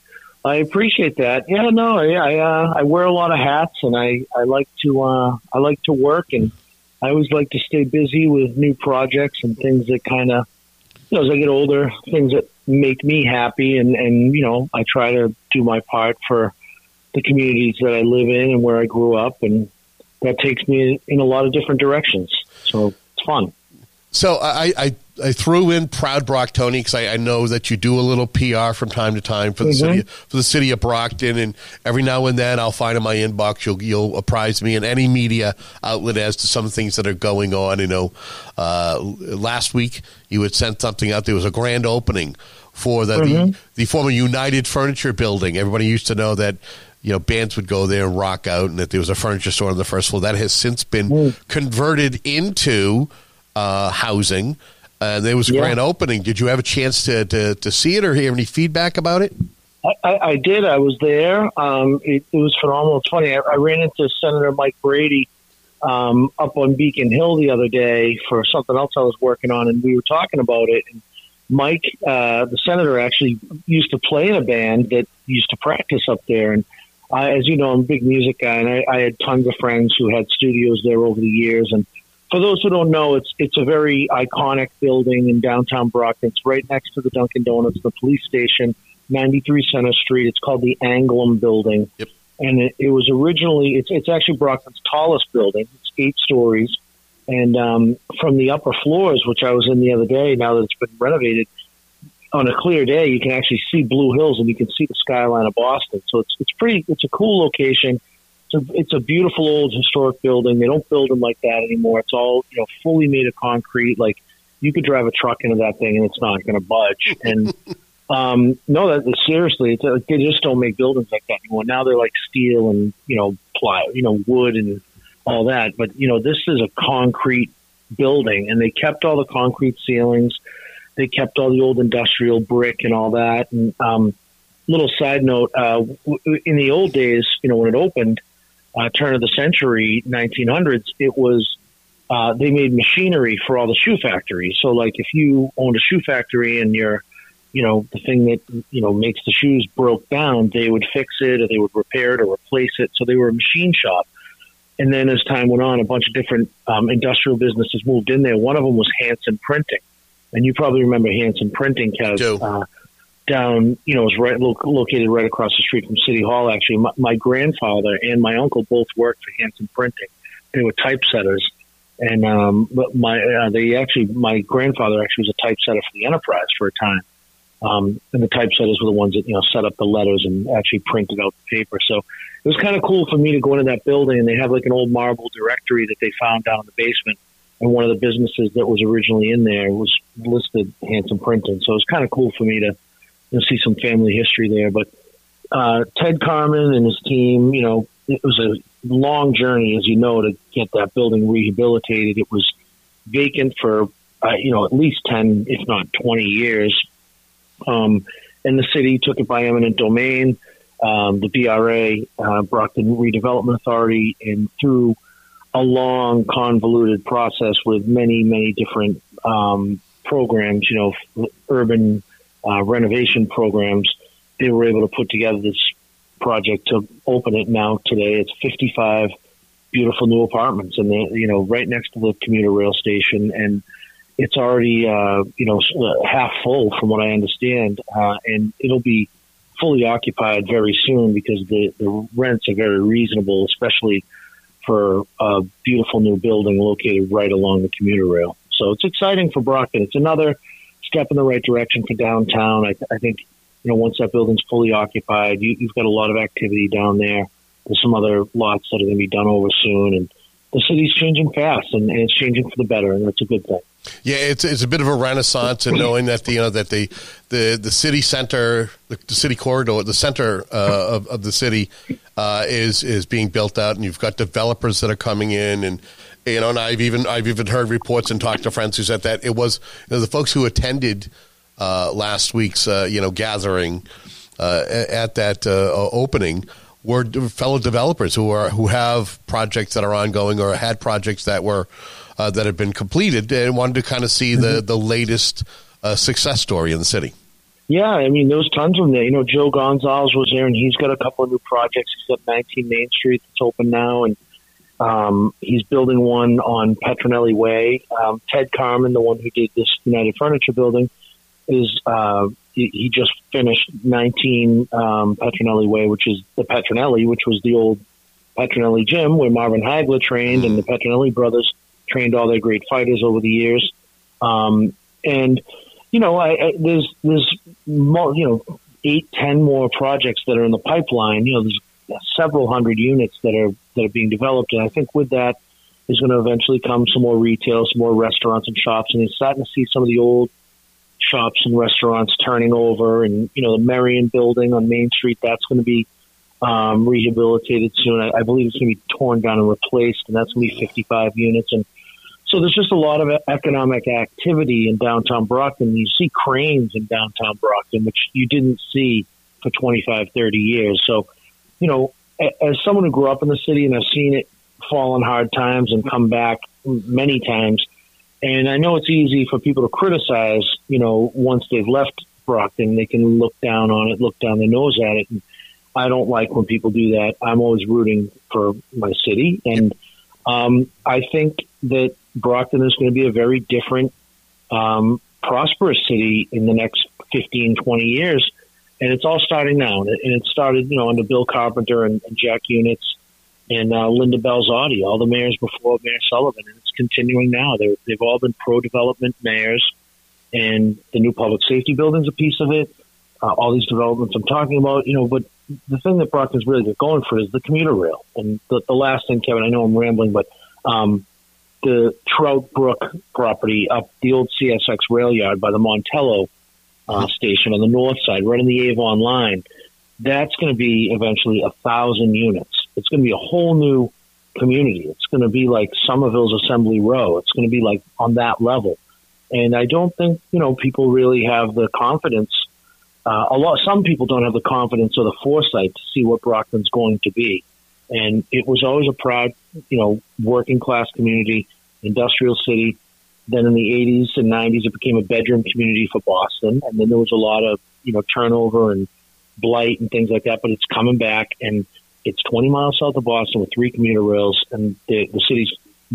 I appreciate that. Yeah, no, I I, uh, I wear a lot of hats, and I, I like to uh, I like to work, and I always like to stay busy with new projects and things that kind of, you know, as I get older, things that make me happy, and, and, you know, I try to do my part for the communities that I live in and where I grew up, and that takes me in a lot of different directions. So it's fun. So I, I, I threw in Proud Brocktonian because I, I know that you do a little P R from time to time for the mm-hmm. city for the city of Brockton, and every now and then I'll find in my inbox you'll you'll apprise me in any media outlet as to some things that are going on. You know, uh, last week you had sent something out. There was a grand opening for the, mm-hmm. the the former United Furniture Building. Everybody used to know that, you know, bands would go there and rock out, and that there was a furniture store on the first floor. That has since been mm. converted into uh, housing. Uh, there was a yeah. grand opening. Did you have a chance to, to, to see it or hear any feedback about it? I, I, I did. I was there. Um, it, it was phenomenal. It's funny. I, I ran into Senator Mike Brady um, up on Beacon Hill the other day for something else I was working on, and we were talking about it. And Mike, uh, the senator, actually used to play in a band that used to practice up there. And I, as you know, I'm a big music guy, and I, I had tons of friends who had studios there over the years. And for those who don't know, it's it's a very iconic building in downtown Brockton. It's right next to the Dunkin' Donuts, the police station, ninety-three Center Street. It's called the Anglem Building. Yep. And it, it was originally, it's, it's actually Brockton's tallest building. It's eight stories. And um, from the upper floors, which I was in the other day, now that it's been renovated, on a clear day, you can actually see Blue Hills and you can see the skyline of Boston. So it's it's pretty, it's a cool location. It's a, it's a beautiful old historic building. They don't build them like that anymore. It's all, you know, fully made of concrete. Like, you could drive a truck into that thing and it's not going to budge. And um, no, that seriously, it's, uh, they just don't make buildings like that anymore. Now they're like steel and, you know, ply, you know, wood and all that. But, you know, this is a concrete building, and they kept all the concrete ceilings. They kept all the old industrial brick and all that. And um, little side note, uh, in the old days, you know, when it opened, uh, turn of the century, nineteen hundreds, it was, uh, they made machinery for all the shoe factories. So like if you owned a shoe factory and your, you know, the thing that, you know, makes the shoes broke down, they would fix it or they would repair it or replace it. So they were a machine shop. And then as time went on, a bunch of different um, industrial businesses moved in there. One of them was Hanson Printing. And you probably remember Hanson Printing, Kev, uh, down, you know, it was right lo- located right across the street from City Hall, actually. My, my grandfather and my uncle both worked for Hanson Printing. They were typesetters. And um, but my uh, they actually, my grandfather actually was a typesetter for the Enterprise for a time. Um, and the typesetters were the ones that, you know, set up the letters and actually printed out the paper. So it was kind of cool for me to go into that building, and they have like an old marble directory that they found down in the basement. And one of the businesses that was originally in there was listed Hanson Printing. So it was kind of cool for me to, you know, see some family history there. But uh, Ted Carman and his team, you know, it was a long journey, as you know, to get that building rehabilitated. It was vacant for, uh, you know, at least ten, if not twenty years. Um, and the city took it by eminent domain. Um, the B R A, uh, Brockton Redevelopment Authority, and through a long, convoluted process with many, many different um, programs, you know, urban uh, renovation programs, they were able to put together this project to open it now today. It's fifty-five beautiful new apartments, and they, you know, right next to the commuter rail station, and it's already, uh, you know, half full from what I understand, uh, and it'll be fully occupied very soon because the, the rents are very reasonable, especially for a beautiful new building located right along the commuter rail. So it's exciting for Brockton. It's another step in the right direction for downtown. I, th- I think, you know, once that building's fully occupied, you, you've got a lot of activity down there. There's some other lots that are going to be done over soon, and the city's changing fast, and, and it's changing for the better, and that's a good thing. Yeah, it's it's a bit of a renaissance in knowing that the, you know that the the, the city center, the, the city corridor, the center uh, of, of the city uh, is is being built out, and you've got developers that are coming in, and you know, and I've even I've even heard reports and talked to friends who said that it was, you know, the folks who attended uh, last week's uh, you know gathering uh, at that uh, opening were fellow developers who are who have projects that are ongoing or had projects that were. Uh, that have been completed, and wanted to kind of see the, the latest uh, success story in the city. Yeah, I mean, there was tons of them there. You know, Joe Gonzalez was there, and he's got a couple of new projects. He's got nineteen Main Street that's open now, and um, he's building one on Petronelli Way. Um, Ted Carmen, the one who did this United Furniture building, is uh, he, he just finished nineteen um, Petronelli Way, which is the Petronelli, which was the old Petronelli gym where Marvin Hagler trained, and the Petronelli brothers trained all their great fighters over the years. Um, and, you know, I, I, there's, there's more, you know, eight, ten more projects that are in the pipeline. You know, there's several hundred units that are, that are being developed. And I think with that is going to eventually come some more retail, some more restaurants and shops. And you're starting to see some of the old shops and restaurants turning over. And, you know, the Marion building on Main Street, that's going to be um, rehabilitated soon. I, I believe it's going to be torn down and replaced, and that's going to be fifty-five units. And so there's just a lot of economic activity in downtown Brockton. You see cranes in downtown Brockton, which you didn't see for twenty-five, thirty years. So, you know, as someone who grew up in the city and I've seen it fall on hard times and come back many times, and I know it's easy for people to criticize, you know, once they've left Brockton, they can look down on it, look down their nose at it. And I don't like when people do that. I'm always rooting for my city. And um, I think that Brockton is going to be a very different, um, prosperous city in the next fifteen, twenty years. And it's all starting now. And it started, you know, under Bill Carpenter and, and Jack Units and uh, Linda Belzotti, all the mayors before Mayor Sullivan. And it's continuing now. They're, they've all been pro-development mayors. And the new public safety building's a piece of it. Uh, all these developments I'm talking about, you know, but the thing that Brockton's really got going for it is the commuter rail. And the, the last thing, Kevin, I know I'm rambling, but um, the Trout Brook property up the old C S X rail yard by the Montello uh, station on the north side, right on the Avon line, that's going to be eventually a thousand units. It's going to be a whole new community. It's going to be like Somerville's Assembly Row. It's going to be like on that level. And I don't think, you know, people really have the confidence. Uh, a lot, some people don't have the confidence or the foresight to see what Brockton's going to be. And it was always a proud, you know, working class community, industrial city. Then in the eighties and nineties, it became a bedroom community for Boston. And then there was a lot of, you know, turnover and blight and things like that. But it's coming back, and it's twenty miles south of Boston with three commuter rails, and the, the city's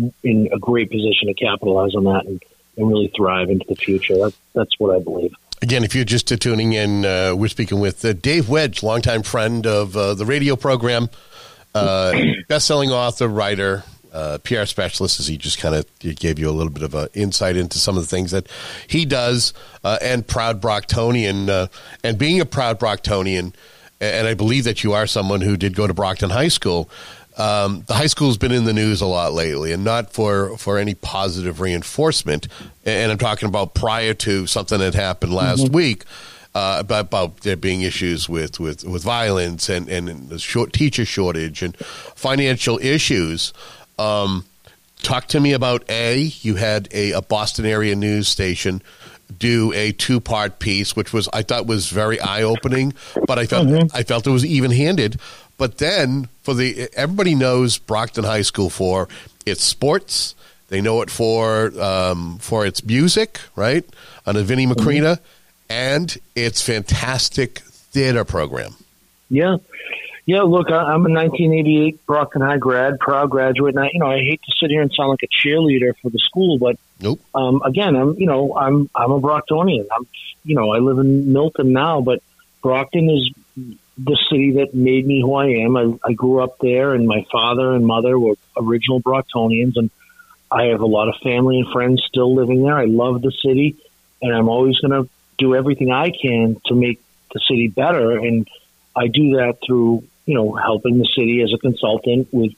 in a great position to capitalize on that and, and really thrive into the future. That, that's what I believe. Again, if you're just tuning in, uh, we're speaking with uh, Dave Wedge, longtime friend of uh, the radio program, uh, best-selling author, writer, uh, P R specialist, as he just kind of gave you a little bit of an insight into some of the things that he does, uh, and proud Brocktonian. Uh, and being a proud Brocktonian, and I believe that you are someone who did go to Brockton High School, Um, the high school's been in the news a lot lately, and not for, for any positive reinforcement. And I'm talking about prior to something that happened last mm-hmm. week, uh, about, about there being issues with, with, with violence and, and the short teacher shortage and financial issues. Um, talk to me about, A, you had a, a Boston area news station do a two-part piece, which was I thought was very eye-opening, but I felt mm-hmm. I felt it was even-handed. But then, for the everybody knows Brockton High School for its sports. They know it for um, for its music, right, on the Vinnie Macrina, mm-hmm. and its fantastic theater program. Yeah, yeah. Look, I'm a nineteen eighty-eight Brockton High grad, proud graduate, and I, you know, I hate to sit here and sound like a cheerleader for the school, but nope. Um, again, I'm you know I'm I'm a Brocktonian. I'm you know I live in Milton now, but Brockton is the city that made me who I am. I, I grew up there, and my father and mother were original Brocktonians, and I have a lot of family and friends still living there. I love the city, and I'm always going to do everything I can to make the city better. And I do that through, you know, helping the city as a consultant with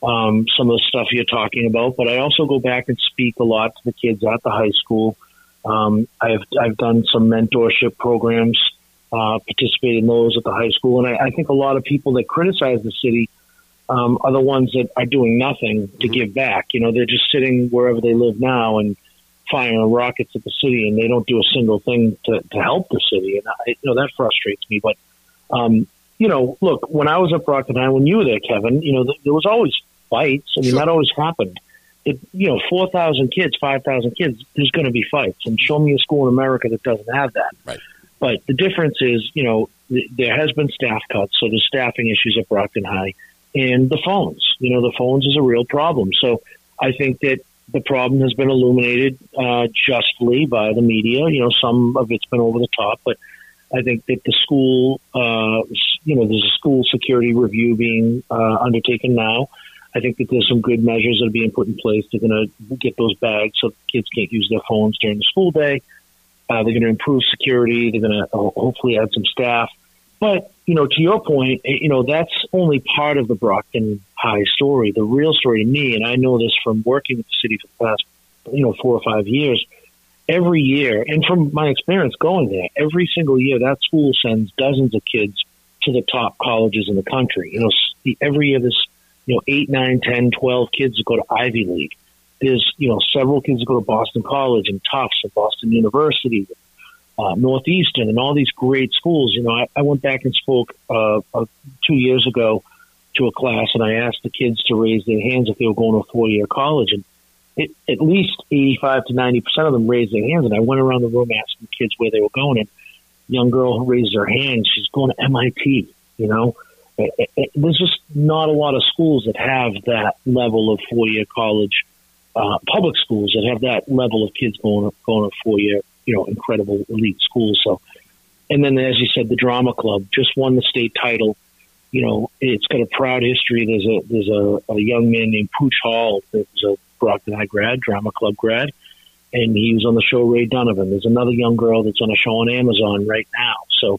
um, some of the stuff you're talking about, but I also go back and speak a lot to the kids at the high school. Um, I've I've done some mentorship programs, uh, participated in those at the high school, and I, I think a lot of people that criticize the city um, are the ones that are doing nothing to mm-hmm. give back. You know, they're just sitting wherever they live now and firing rockets at the city, and they don't do a single thing to, to help the city, and I, you know that frustrates me. But um, you know, look, when I was at Brockton High, when you were there, Kevin, you know, th- there was always fights. I mean, sure. that always happened. It, you know, four thousand kids, five thousand kids, there's going to be fights. And show me a school in America that doesn't have that. Right. But the difference is, you know, th- there has been staff cuts, so there's staffing issues at Brockton High. And the phones, you know, the phones is a real problem. So I think that the problem has been illuminated uh, justly by the media. You know, some of it's been over the top, but I think that the school, uh, you know, there's a school security review being uh, undertaken now. I think that there's some good measures that are being put in place. They're going to get those bags so kids can't use their phones during the school day. Uh, they're going to improve security. They're going to uh, hopefully add some staff. But, you know, to your point, you know, that's only part of the Brockton High story. The real story to me, and I know this from working with the city for the past, you know, four or five years, every year, and from my experience going there, every single year that school sends dozens of kids to the top colleges in the country. You know, every year there's, you know, eight, nine, ten, twelve kids that go to Ivy League. There's, you know, several kids that go to Boston College and Tufts and Boston University, uh, Northeastern, and all these great schools. You know, I, I went back and spoke uh, uh, two years ago to a class, and I asked the kids to raise their hands if they were going to a four-year college. And it, at least eighty-five to ninety percent of them raised their hands. And I went around the room asking kids where they were going. And a young girl who raised her hand, she's going to M I T, you know. It, it, there's just not a lot of schools that have that level of four-year college, uh, public schools that have that level of kids going going to four-year, you know, incredible elite schools. So, and then as you said, the drama club just won the state title. You know, it's got a proud history. There's a there's a, a young man named Pooch Hall that was a Brockton High grad, drama club grad, and he was on the show Ray Donovan. There's another young girl that's on a show on Amazon right now. So.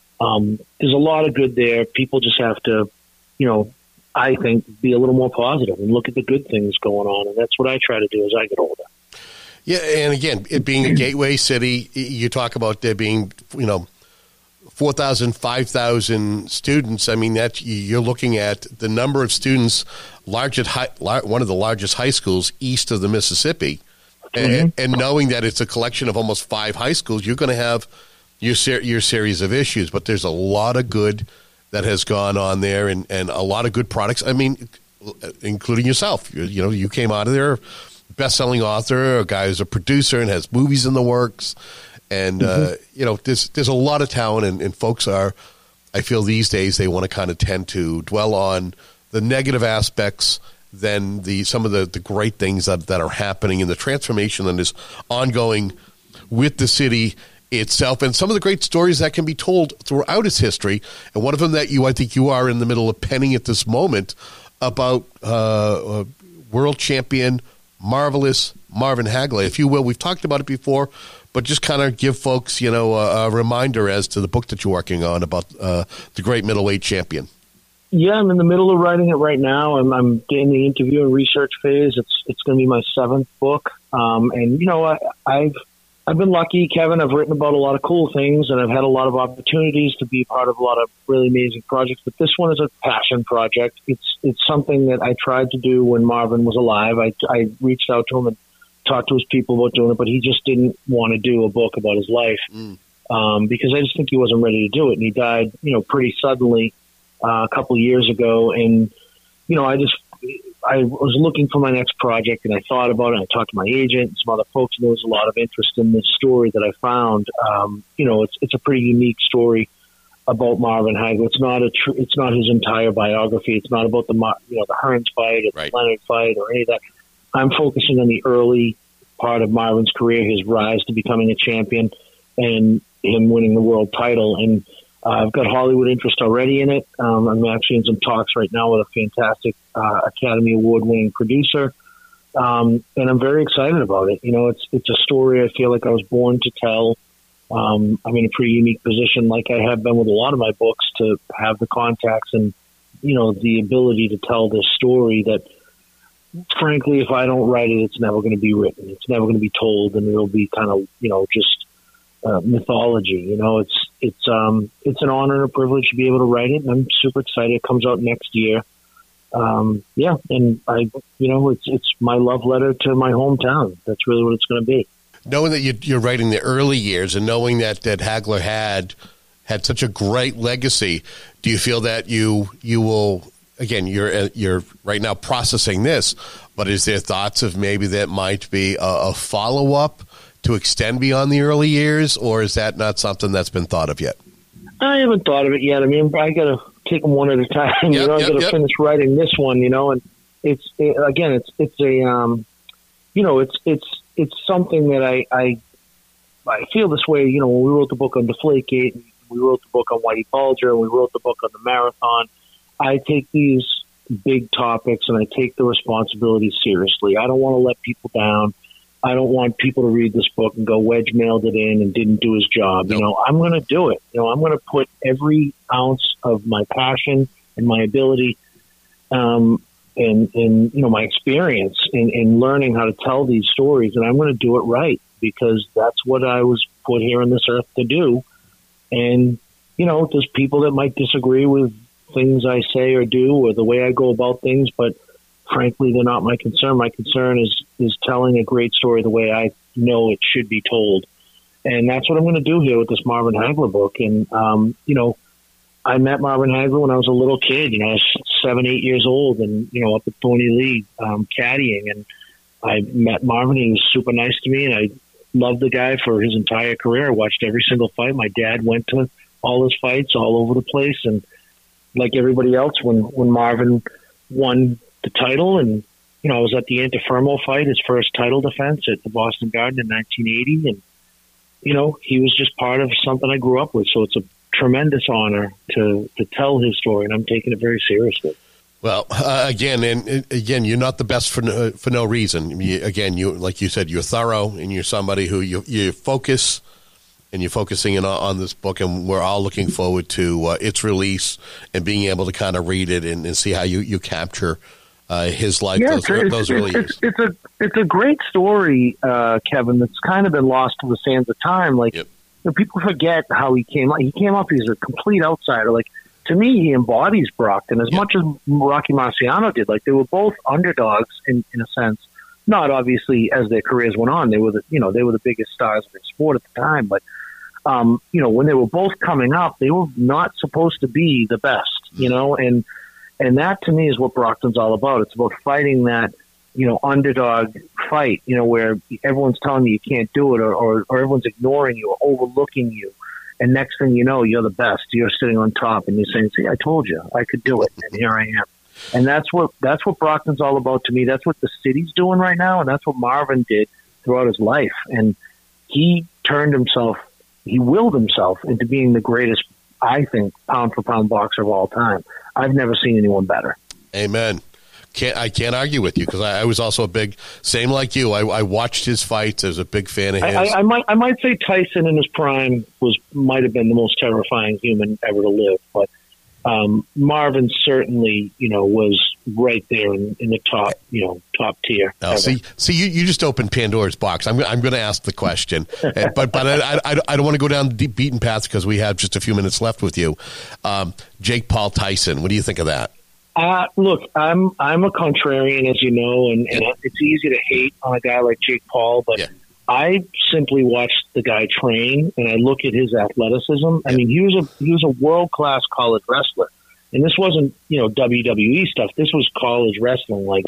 Um, there's a lot of good there. People just have to, you know, I think, be a little more positive and look at the good things going on. And that's what I try to do as I get older. Yeah, and again, it being a gateway city, you talk about there being, you know, four thousand, five thousand students. I mean, that you're looking at the number of students, large at high, one of the largest high schools east of the Mississippi. Mm-hmm. And, and knowing that it's a collection of almost five high schools, you're going to have Your, ser- your series of issues, but there's a lot of good that has gone on there, and, and a lot of good products. I mean, including yourself. You, you know, you came out of there, best-selling author, a guy who's a producer and has movies in the works, and mm-hmm. uh, you know, there's there's a lot of talent, and, and folks are, I feel these days they want to kind of tend to dwell on the negative aspects than the some of the, the great things that, that are happening and the transformation that is ongoing with the city itself, and some of the great stories that can be told throughout its history. And one of them that you, I think you are in the middle of penning at this moment about uh, uh, world champion, marvelous Marvin Hagley, if you will. We've talked about it before, but just kind of give folks, you know, a, a reminder as to the book that you're working on about uh, the great middleweight champion. Yeah, I'm in the middle of writing it right now. I'm, I'm in the interview and research phase. It's it's going to be my seventh book, um, and you know, I, I've I've been lucky, Kevin. I've written about a lot of cool things, and I've had a lot of opportunities to be part of a lot of really amazing projects. But this one is a passion project. It's it's something that I tried to do when Marvin was alive. I, I reached out to him and talked to his people about doing it, but he just didn't want to do a book about his life mm. um, because I just think he wasn't ready to do it. And he died, you know, pretty suddenly uh, a couple of years ago. And, you know, I just... I was looking for my next project, and I thought about it. I talked to my agent and some other folks, and there was a lot of interest in this story that I found. Um, you know, it's it's a pretty unique story about Marvin Hagler. It's not a tr- it's not his entire biography. It's not about the you know the Hearns fight or right. the Leonard fight or any of that. I'm focusing on the early part of Marvin's career, his rise to becoming a champion, and him winning the world title. And Uh, I've got Hollywood interest already in it. Um, I'm actually in some talks right now with a fantastic uh, Academy Award-winning producer, um, and I'm very excited about it. You know, it's it's a story I feel like I was born to tell. Um, I'm in a pretty unique position, like I have been with a lot of my books, to have the contacts and you know, the ability to tell this story that, frankly, if I don't write it, it's never going to be written. It's never going to be told, and it'll be kind of, you know, just uh, mythology. You know, it's it's um it's an honor and a privilege to be able to write it, and I'm super excited. It comes out next year. Um, yeah, and I, you know, it's it's my love letter to my hometown. That's really what it's going to be. Knowing that you, you're writing the early years, and knowing that that Hagler had had such a great legacy, do you feel that you you will? Again, you're you're right now processing this, but is there thoughts of maybe that might be a, a follow up to extend beyond the early years, or is that not something that's been thought of yet? I haven't thought of it yet. I mean, I got to take them one at a time. Yep, you know, I yep, got to yep. finish writing this one. You know, and it's it, again, it's it's a um, you know, it's it's it's something that I I I feel this way. You know, when we wrote the book on Deflategate, and we wrote the book on Whitey Bulger, and we wrote the book on the marathon. I take these big topics and I take the responsibility seriously. I don't want to let people down. I don't want people to read this book and go, Wedge mailed it in and didn't do his job. Nope. You know, I'm going to do it. You know, I'm going to put every ounce of my passion and my ability um, and, and, you know, my experience in, in learning how to tell these stories. And I'm going to do it right, because that's what I was put here on this earth to do. And, you know, there's people that might disagree with things I say or do or the way I go about things, but frankly, they're not my concern. My concern is, is telling a great story the way I know it should be told. And that's what I'm going to do here with this Marvin Hagler book. And, um, you know, I met Marvin Hagler when I was a little kid. You know, I was seven, eight years old and, you know, up at Thorny Lee um, caddying. And I met Marvin. He was super nice to me, and I loved the guy for his entire career. I watched every single fight. My dad went to all his fights all over the place. And like everybody else, when, when Marvin won the title, and, you know, I was at the Antifermo fight, his first title defense at the Boston Garden in nineteen eighty. And, you know, he was just part of something I grew up with. So it's a tremendous honor to, to tell his story, and I'm taking it very seriously. Well, uh, again, and, and again, you're not the best for no, for no reason. You, again, you like you said, you're thorough, and you're somebody who you, you focus, and you're focusing in on, on this book, and we're all looking forward to uh, its release and being able to kind of read it and, and see how you, you capture uh, his life. Yeah, those, it's, those it's, early it's, it's a it's a great story, uh, Kevin. That's kind of been lost to the sands of time. Like yep. you know, people forget how he came up. He came up as a complete outsider. Like to me, he embodies Brockton as yep. much as Rocky Marciano did. Like they were both underdogs in, in a sense. Not obviously as their careers went on, they were the you know they were the biggest stars of their sport at the time, but. Um, you know, when they were both coming up, they were not supposed to be the best, you know, and and that to me is what Brockton's all about. It's about fighting that, you know, underdog fight, you know, where everyone's telling you you can't do it, or, or, or everyone's ignoring you or overlooking you. And next thing you know, you're the best. You're sitting on top and you're saying, see, I told you I could do it. And here I am. And that's what that's what Brockton's all about to me. That's what the city's doing right now. And that's what Marvin did throughout his life. And he turned himself He willed himself into being the greatest, I think, pound-for-pound boxer of all time. I've never seen anyone better. Amen. Can't I can't argue with you, because I, I was also a big, same like you. I, I watched his fights. I was a big fan of his. I, I, I might I might say Tyson in his prime was might have been the most terrifying human ever to live, but um, Marvin certainly, you know, was right there in, in the top, you know, top tier. Oh, see, see, you, you just opened Pandora's box. I'm I'm going to ask the question, but but I, I, I don't want to go down the deep beaten path because we have just a few minutes left with you. Um, Jake Paul Tyson, what do you think of that? Uh, look, I'm I'm a contrarian, as you know, and, and it's easy to hate on a guy like Jake Paul, but. Yeah. I simply watched the guy train, and I look at his athleticism. I mean, he was a he was a world class college wrestler, and this wasn't you know W W E stuff. This was college wrestling, like,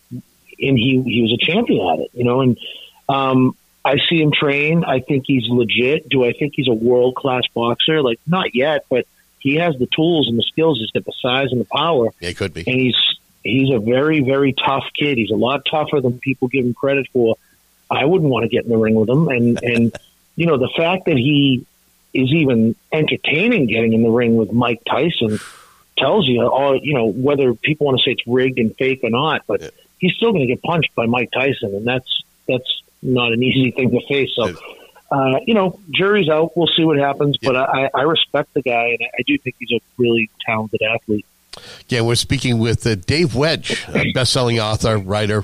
and he he was a champion at it, you know. And um, I see him train. I think he's legit. Do I think he's a world class boxer? Like, not yet, but he has the tools and the skills. He's got the size and the power. Yeah, he could be. And he's he's a very very tough kid. He's a lot tougher than people give him credit for. I wouldn't want to get in the ring with him. And, and, you know, the fact that he is even entertaining getting in the ring with Mike Tyson tells you, all, you know, whether people want to say it's rigged and fake or not, but yeah. he's still going to get punched by Mike Tyson. And that's, that's not an easy thing to face. So, uh, you know, jury's out. We'll see what happens. Yeah. But I, I respect the guy, and I do think he's a really talented athlete. Again, we're speaking with uh, Dave Wedge, a best-selling author, writer,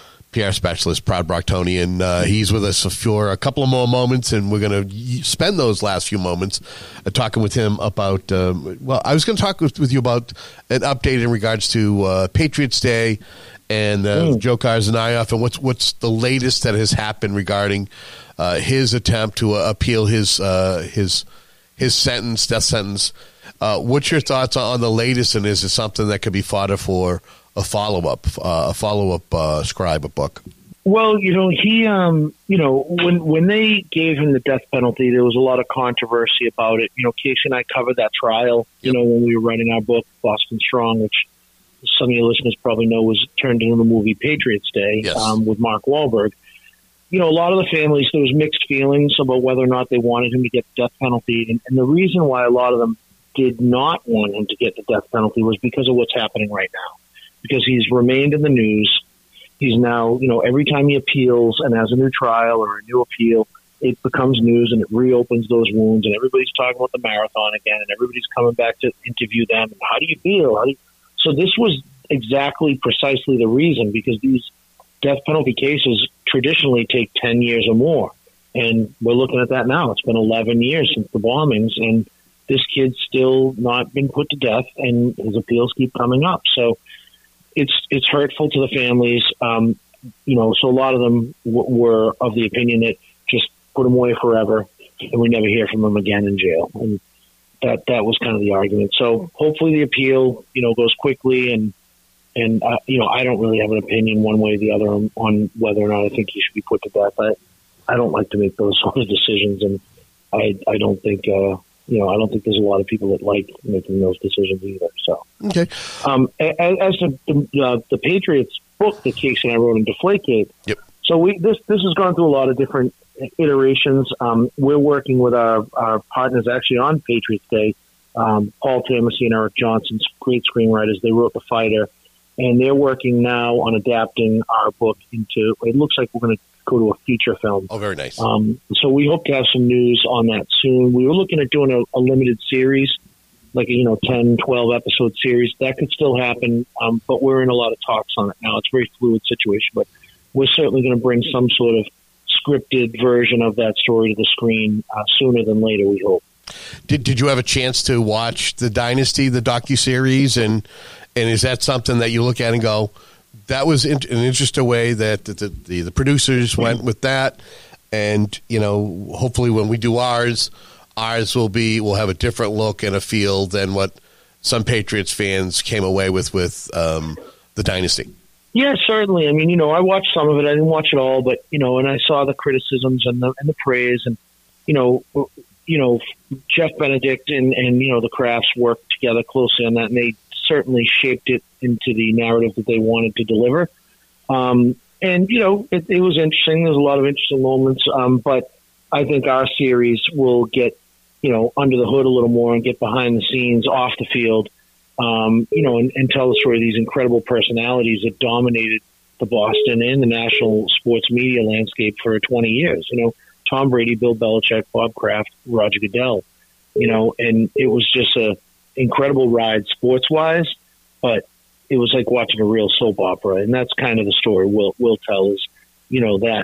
P R specialist, proud Brocktonian. Uh, he's with us for a couple of more moments, and we're going to spend those last few moments uh, talking with him about, um, well, I was going to talk with, with you about an update in regards to uh, Patriots Day and uh, mm. Joe Karzanayoff, and what's what's the latest that has happened regarding uh, his attempt to uh, appeal his uh, his his sentence, death sentence. Uh, what's your thoughts on the latest, and is it something that could be fodder for a follow-up, uh, a follow-up uh, scribe, a book? Well, you know, he, um, you know, when when they gave him the death penalty, there was a lot of controversy about it. You know, Casey and I covered that trial, you know, when we were writing our book, Boston Strong, which some of your listeners probably know was turned into the movie Patriots Day, yes. um, with Mark Wahlberg. You know, a lot of the families, there was mixed feelings about whether or not they wanted him to get the death penalty. And, and the reason why a lot of them did not want him to get the death penalty was because of what's happening right now. Because he's remained in the news. He's now, you know, every time he appeals and has a new trial or a new appeal, it becomes news and it reopens those wounds, and everybody's talking about the marathon again, and everybody's coming back to interview them. And how do you feel? How do you... So this was exactly precisely the reason, because these death penalty cases traditionally take ten years or more. And we're looking at that now. It's been eleven years since the bombings, and this kid's still not been put to death, and his appeals keep coming up. So it's it's hurtful to the families. Um, you know, so a lot of them w- were of the opinion that just put him away forever, and we never hear from him again in jail. And that that was kind of the argument. So hopefully the appeal, you know, goes quickly, and and uh, you know, I don't really have an opinion one way or the other on, on whether or not I think he should be put to death. I I don't like to make those sort of decisions, and I I don't think. Uh, You know, I don't think there's a lot of people that like making those decisions either. So, okay. Um, as, as to the, uh, the Patriots book that Casey and I wrote in Deflategate, yep. So we this this has gone through a lot of different iterations. Um, we're working with our, our partners actually on Patriots Day, um, Paul Tamasy and Eric Johnson, great screenwriters. They wrote The Fighter, and they're working now on adapting our book into. It looks like we're going to go to a feature film. Oh, very nice. Um, so we hope to have some news on that soon. We were looking at doing a, a limited series, like a, you know, ten, twelve episode series. That could still happen, um, but we're in a lot of talks on it now. It's a very fluid situation, but we're certainly going to bring some sort of scripted version of that story to the screen uh, sooner than later, we hope. Did Did you have a chance to watch the Dynasty, the docuseries, and and is that something that you look at and go, that was in, an interesting way that the, the, the, the producers went with that, and you know, hopefully when we do ours, ours will be will have a different look and a feel than what some Patriots fans came away with with um, the Dynasty. Yeah, certainly. I mean, you know, I watched some of it. I didn't watch it all, but you know, and I saw the criticisms and the and the praise, and you know, you know, Jeff Benedict and and you know the Crafts worked together closely on that, and they certainly shaped it into the narrative that they wanted to deliver. Um, and, you know, it, it was interesting. There's a lot of interesting moments. Um, but I think our series will get, you know, under the hood a little more and get behind the scenes off the field, um, you know, and, and tell the story of these incredible personalities that dominated the Boston and the national sports media landscape for twenty years. You know, Tom Brady, Bill Belichick, Bob Kraft, Roger Goodell, you know, and it was just a incredible ride sports wise, but it was like watching a real soap opera. And that's kind of the story we'll, we'll tell is, you know, that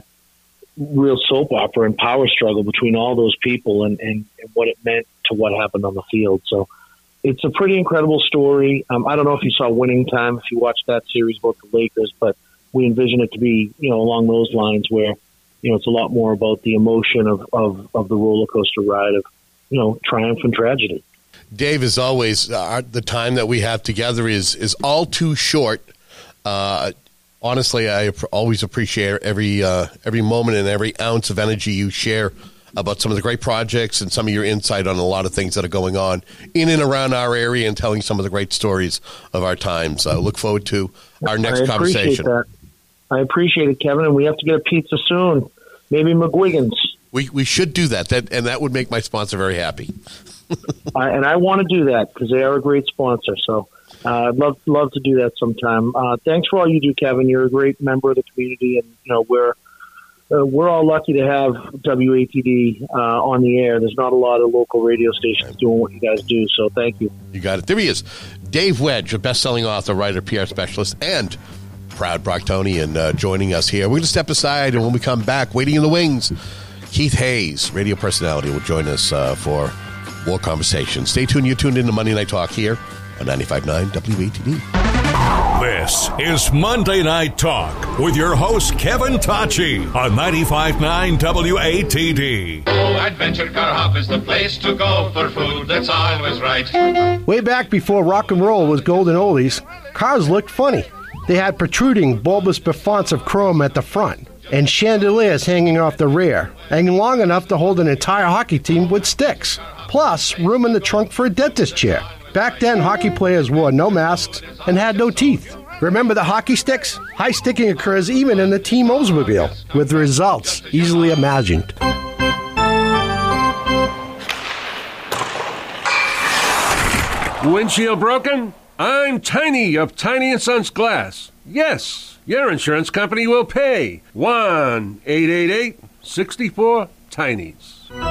real soap opera and power struggle between all those people and, and, and what it meant to what happened on the field. So it's a pretty incredible story. Um, I don't know if you saw Winning Time, if you watched that series about the Lakers, but we envision it to be, you know, along those lines where, you know, it's a lot more about the emotion of, of, of the roller coaster ride of, you know, triumph and tragedy. Dave, as always, uh, the time that we have together is is all too short. Uh, honestly, I always appreciate every uh, every moment and every ounce of energy you share about some of the great projects and some of your insight on a lot of things that are going on in and around our area and telling some of the great stories of our times. I uh, look forward to our next I conversation. That. I appreciate it, Kevin, and we have to get a pizza soon. Maybe McGuigan's. We we should do that, that and that would make my sponsor very happy. I, and I want to do that because they are a great sponsor. So uh, I'd love love to do that sometime. Uh, thanks for all you do, Kevin. You're a great member of the community, and you know we're uh, we're all lucky to have W A T D uh, on the air. There's not a lot of local radio stations doing what you guys do, so thank you. You got it. There he is. Dave Wedge, a best-selling author, writer, P R specialist, and proud Brocktonian, uh, joining us here. We're going to step aside, and when we come back, waiting in the wings, Keith Hayes, radio personality, will join us uh, for more conversation. Stay tuned. You're tuned in to Monday Night Talk here on ninety-five point nine W A T D. This is Monday Night Talk with your host, Kevin Tocci, on ninety-five point nine W A T D. Oh, Adventure Car Hub is the place to go for food that's always right. Way back before rock and roll was golden oldies, cars looked funny. They had protruding, bulbous buffonts of chrome at the front and chandeliers hanging off the rear, and long enough to hold an entire hockey team with sticks. Plus, room in the trunk for a dentist chair. Back then, hockey players wore no masks and had no teeth. Remember the hockey sticks? High sticking occurs even in the team Oldsmobile, with results easily imagined. Windshield broken? I'm Tiny of Tiny and Sons Glass. Yes, your insurance company will pay. one eight eight eight, six four, Tinies.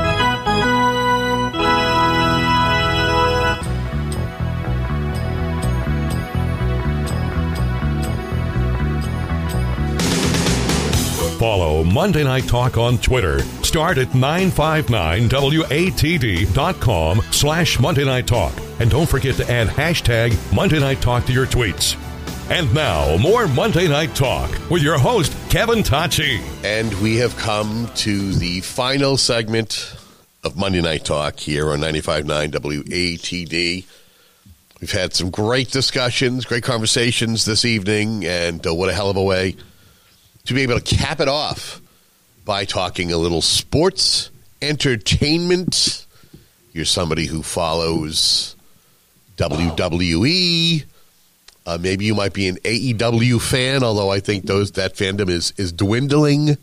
Follow Monday Night Talk on Twitter. Start at nine five nine W A T D dot com slash Monday Night Talk. And don't forget to add hashtag Monday Night Talk to your tweets. And now, more Monday Night Talk with your host, Kevin Tocci. And we have come to the final segment of Monday Night Talk here on ninety-five point nine W A T D. We've had some great discussions, great conversations this evening, and uh, what a hell of a way to be able to cap it off by talking a little sports entertainment. You're somebody who follows W W E. Uh, maybe you might be an A E W fan, although I think those that fandom is, is dwindling.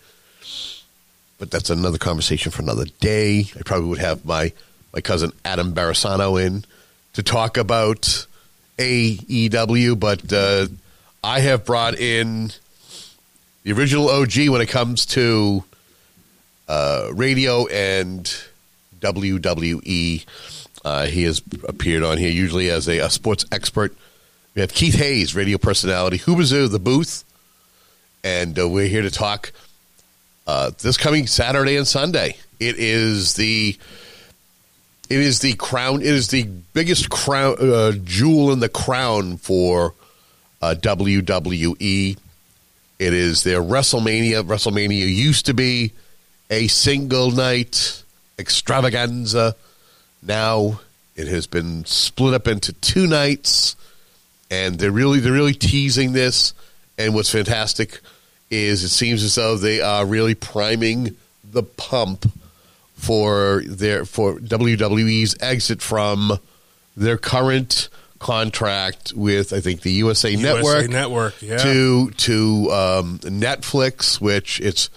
But that's another conversation for another day. I probably would have my, my cousin Adam Barisano in to talk about A E W, but uh, I have brought in the original O G when it comes to uh, radio and W W E. Uh, he has appeared on here usually as a, a sports expert. We have Keith Hayes, radio personality, Whoobazoo, the booth, and uh, we're here to talk uh, this coming Saturday and Sunday. It is the it is the crown. It is the biggest crown uh, jewel in the crown for uh, W W E. It is their WrestleMania. WrestleMania used to be a single night extravaganza. Now it has been split up into two nights, and they're really they're really teasing this. And what's fantastic is it seems as though they are really priming the pump for their for W W E's exit from their current contract with, I think, the U S A, U S A Network, Network, yeah. to to um, Netflix, which it's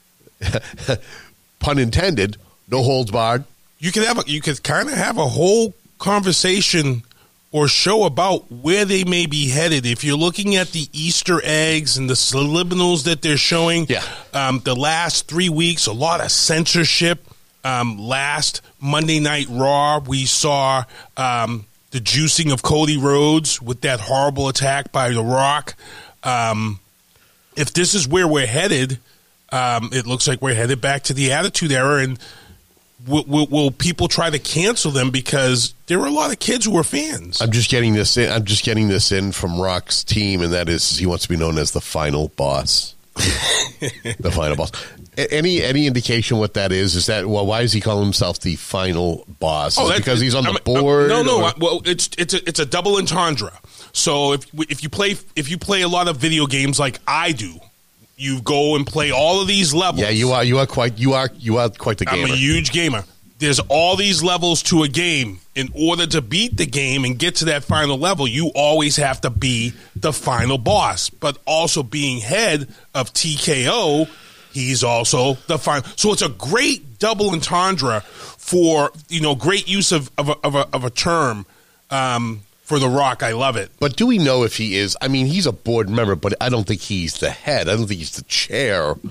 pun intended, no holds barred. You could have a, you could kind of have a whole conversation or show about where they may be headed. If you're looking at the Easter eggs and the subliminals that they're showing, yeah. um, the last three weeks, a lot of censorship. Um, last Monday Night Raw, we saw um, the juicing of Cody Rhodes with that horrible attack by The Rock. Um, if this is where we're headed, um, it looks like we're headed back to the Attitude Era, and will, will, will people try to cancel them because there are a lot of kids who are fans? I'm just getting this in. I'm just getting this in from Rock's team, and that is he wants to be known as the final boss. The final boss. Any any indication what that is? Is that well? Why is he calling himself the final boss? Oh, is it because he's on the I'm, board? No, no. or? Well, it's it's a, it's a double entendre. So if if you play if you play a lot of video games like I do, you go and play all of these levels. Yeah, you are you are quite you are you are quite the gamer. I'm a huge gamer. There's all these levels to a game. In order to beat the game and get to that final level, you always have to be the final boss. But also being head of T K O, he's also the final. So it's a great double entendre for, you know, great use of, of, a, of, a, of a term um, for The Rock. I love it. But do we know if he is? I mean, he's a board member, but I don't think he's the head. I don't think he's the chair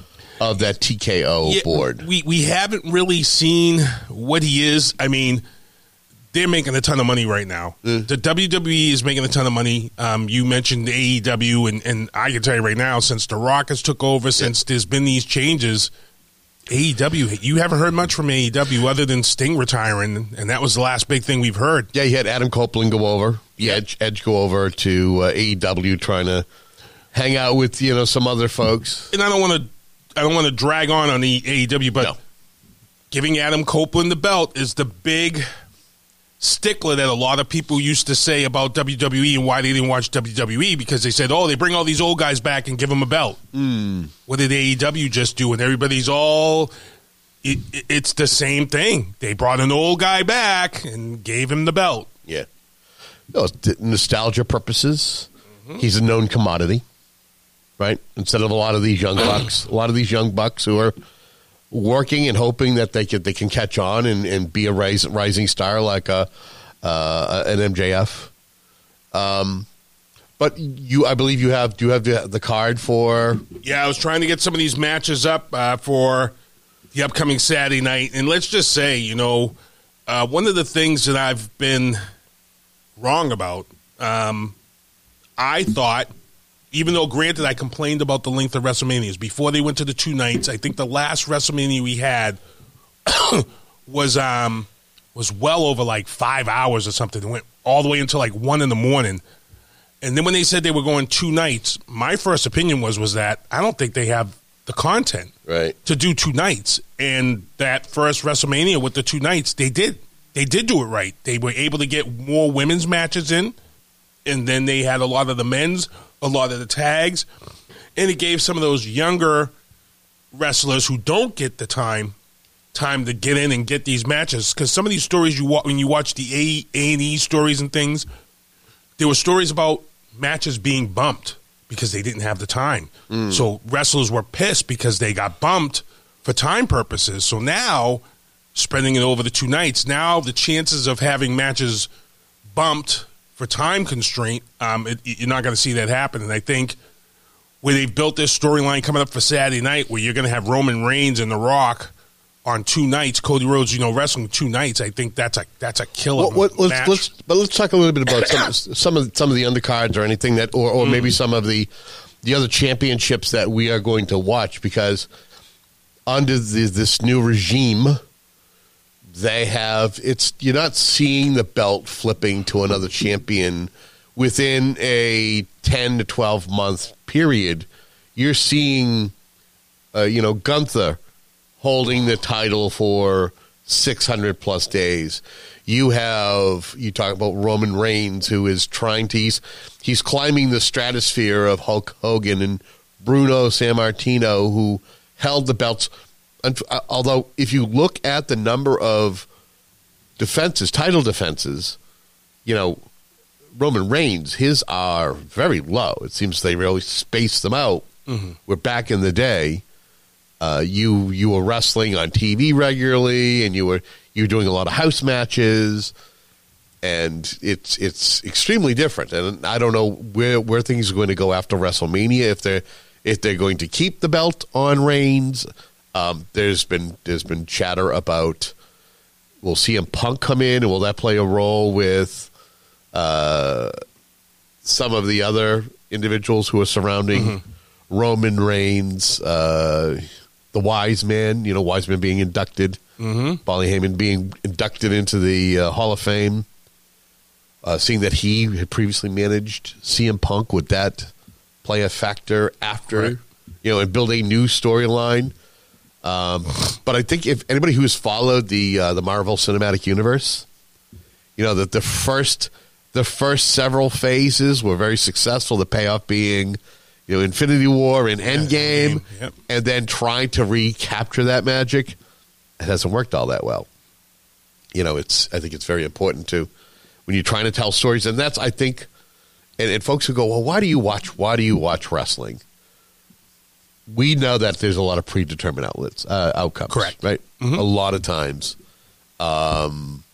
of that T K O Yeah, board. We we haven't really seen what he is. I mean, they're making a ton of money right now. Mm. The W W E is making a ton of money. Um, you mentioned A E W, and, and I can tell you right now, since The Rock has took over, since yeah. there's been these changes, A E W, you haven't heard much from A E W other than Sting retiring, and that was the last big thing we've heard. Yeah, you had Adam Copeland go over, yeah, Edge, Edge go over to uh, A E W, trying to hang out with you know some other folks. And I don't want to, I don't want to drag on on the A E W, but no. giving Adam Copeland the belt is the big stickler that a lot of people used to say about W W E and why they didn't watch W W E, because they said, oh, they bring all these old guys back and give them a belt. Mm. What did A E W just do? And everybody's all, it, it, it's the same thing. They brought an old guy back and gave him the belt. Yeah. No, nostalgia purposes, mm-hmm. he's a known commodity, right? Instead of a lot of these young bucks, a lot of these young bucks who are working and hoping that they can they can catch on and, and be a rise, rising star like a, uh, an M J F. Um, but you, I believe you have. Do you have the, the card for? Yeah, I was trying to get some of these matches up uh, for the upcoming Saturday night, and let's just say, you know, uh, one of the things that I've been wrong about, um, I thought. Even though, granted, I complained about the length of WrestleManias. Before they went to the two nights, I think the last WrestleMania we had was um, was well over like five hours or something. It went all the way until like one in the morning. And then when they said they were going two nights, my first opinion was was that I don't think they have the content right. to do two nights. And that first WrestleMania with the two nights, they did. They did do it right. They were able to get more women's matches in, and then they had a lot of the men's, a lot of the tags, and it gave some of those younger wrestlers who don't get the time time to get in and get these matches. Because some of these stories, you when you watch the A and E stories and things, there were stories about matches being bumped because they didn't have the time. Mm. So wrestlers were pissed because they got bumped for time purposes. So now, spreading it over the two nights, now the chances of having matches bumped for time constraint, um, it, you're not going to see that happen. And I think where they've built this storyline coming up for Saturday night, where you're going to have Roman Reigns and The Rock on two nights, Cody Rhodes, you know, wrestling two nights, I think that's a that's a killer what, what, let's, match. Let's, but let's talk a little bit about some, some of some of the undercards or anything that, or, or mm. maybe some of the the other championships that we are going to watch, because under the, this new regime, they have, it's, you're not seeing the belt flipping to another champion within a ten to twelve month period. You're seeing, uh, you know, Gunther holding the title for six hundred plus days. You have, you talk about Roman Reigns, who is trying to, he's, he's climbing the stratosphere of Hulk Hogan and Bruno Sammartino, who held the belts. Although, if you look at the number of defenses, title defenses, you know, Roman Reigns, his are very low. It seems they really space them out. Mm-hmm. Where back in the day, uh, you you were wrestling on T V regularly, and you were you were doing a lot of house matches, and it's it's extremely different. And I don't know where where things are going to go after WrestleMania, if they're if they're going to keep the belt on Reigns. Um, there's been there's been chatter about, will C M Punk come in, and will that play a role with uh, some of the other individuals who are surrounding mm-hmm. Roman Reigns, uh, the Wise Man, you know, Wise Man being inducted, mm-hmm. Paul Heyman being inducted into the uh, Hall of Fame, uh, seeing that he had previously managed C M Punk, would that play a factor after, right. you know, and build a new storyline? Um, but I think if anybody who has followed the uh, the Marvel Cinematic Universe, you know that the first the first several phases were very successful. The payoff being, you know, Infinity War and Endgame, yeah, yep. and then trying to recapture that magic. It hasn't worked all that well. You know, it's I think it's very important to when you're trying to tell stories, and that's I think, and, and folks who go, well, why do you watch? Why do you watch wrestling? We know that there's a lot of predetermined outlets, uh, outcomes. Correct. Right? Mm-hmm. A lot of times. Um,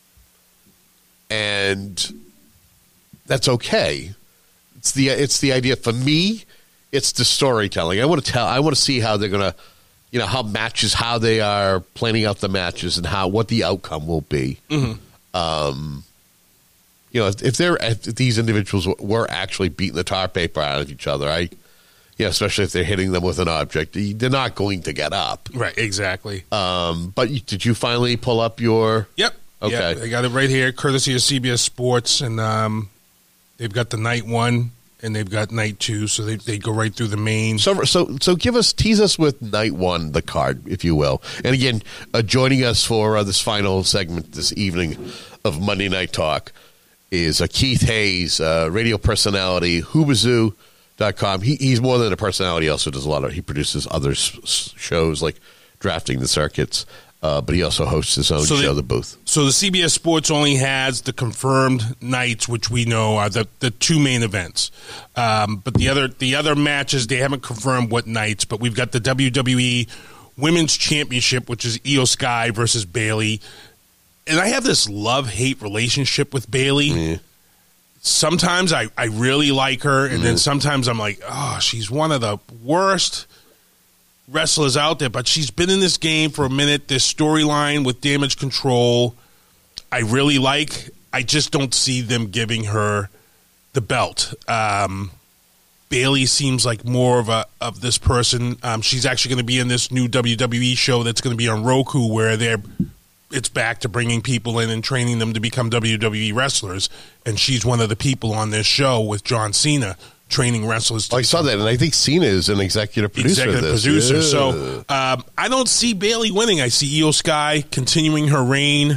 and that's okay. It's the it's the idea. For me, it's the storytelling. I want to tell. I want to see how they're going to you know, how matches, how they are planning out the matches, and how what the outcome will be. Mm-hmm. Um, you know, if, if they're if these individuals were actually beating the tar paper out of each other, I, yeah, especially if they're hitting them with an object, they're not going to get up. Right, exactly. Um, but you, did you finally pull up your? Yep. Okay. Yep, I got it right here, courtesy of C B S Sports, and um, they've got the night one and they've got night two, so they they go right through the main. So so so give us tease us with night one, the card, if you will. And again, uh, joining us for uh, this final segment this evening of Monday Night Talk is uh, Keith Hayes, uh, radio personality, Hoobazoo dot com. He, he's more than a personality. He also does a lot of, he produces other s- shows like Drafting the Circuits, uh, but he also hosts his own So show, they- The Booth. So the C B S Sports only has the confirmed nights, which we know are the, the two main events. Um, but the other the other matches, they haven't confirmed what nights. But we've got the W W E Women's Championship, which is Io Sky versus Bayley. And I have this love-hate relationship with Bayley. Mm. Sometimes I, I really like her, and Mm-hmm. then sometimes I'm like, oh, she's one of the worst wrestlers out there, but she's been in this game for a minute. This storyline with Damage Control, I really like. I just don't see them giving her the belt. Um, Bayley seems like more of a of this person. Um, she's actually going to be in this new W W E show that's going to be on Roku, where they're it's back to bringing people in and training them to become W W E wrestlers. And she's one of the people on this show with John Cena, training wrestlers. To I saw that, and I think Cena is an executive producer executive of this. producer. Yeah. So um, I don't see Bayley winning. I see Io Sky continuing her reign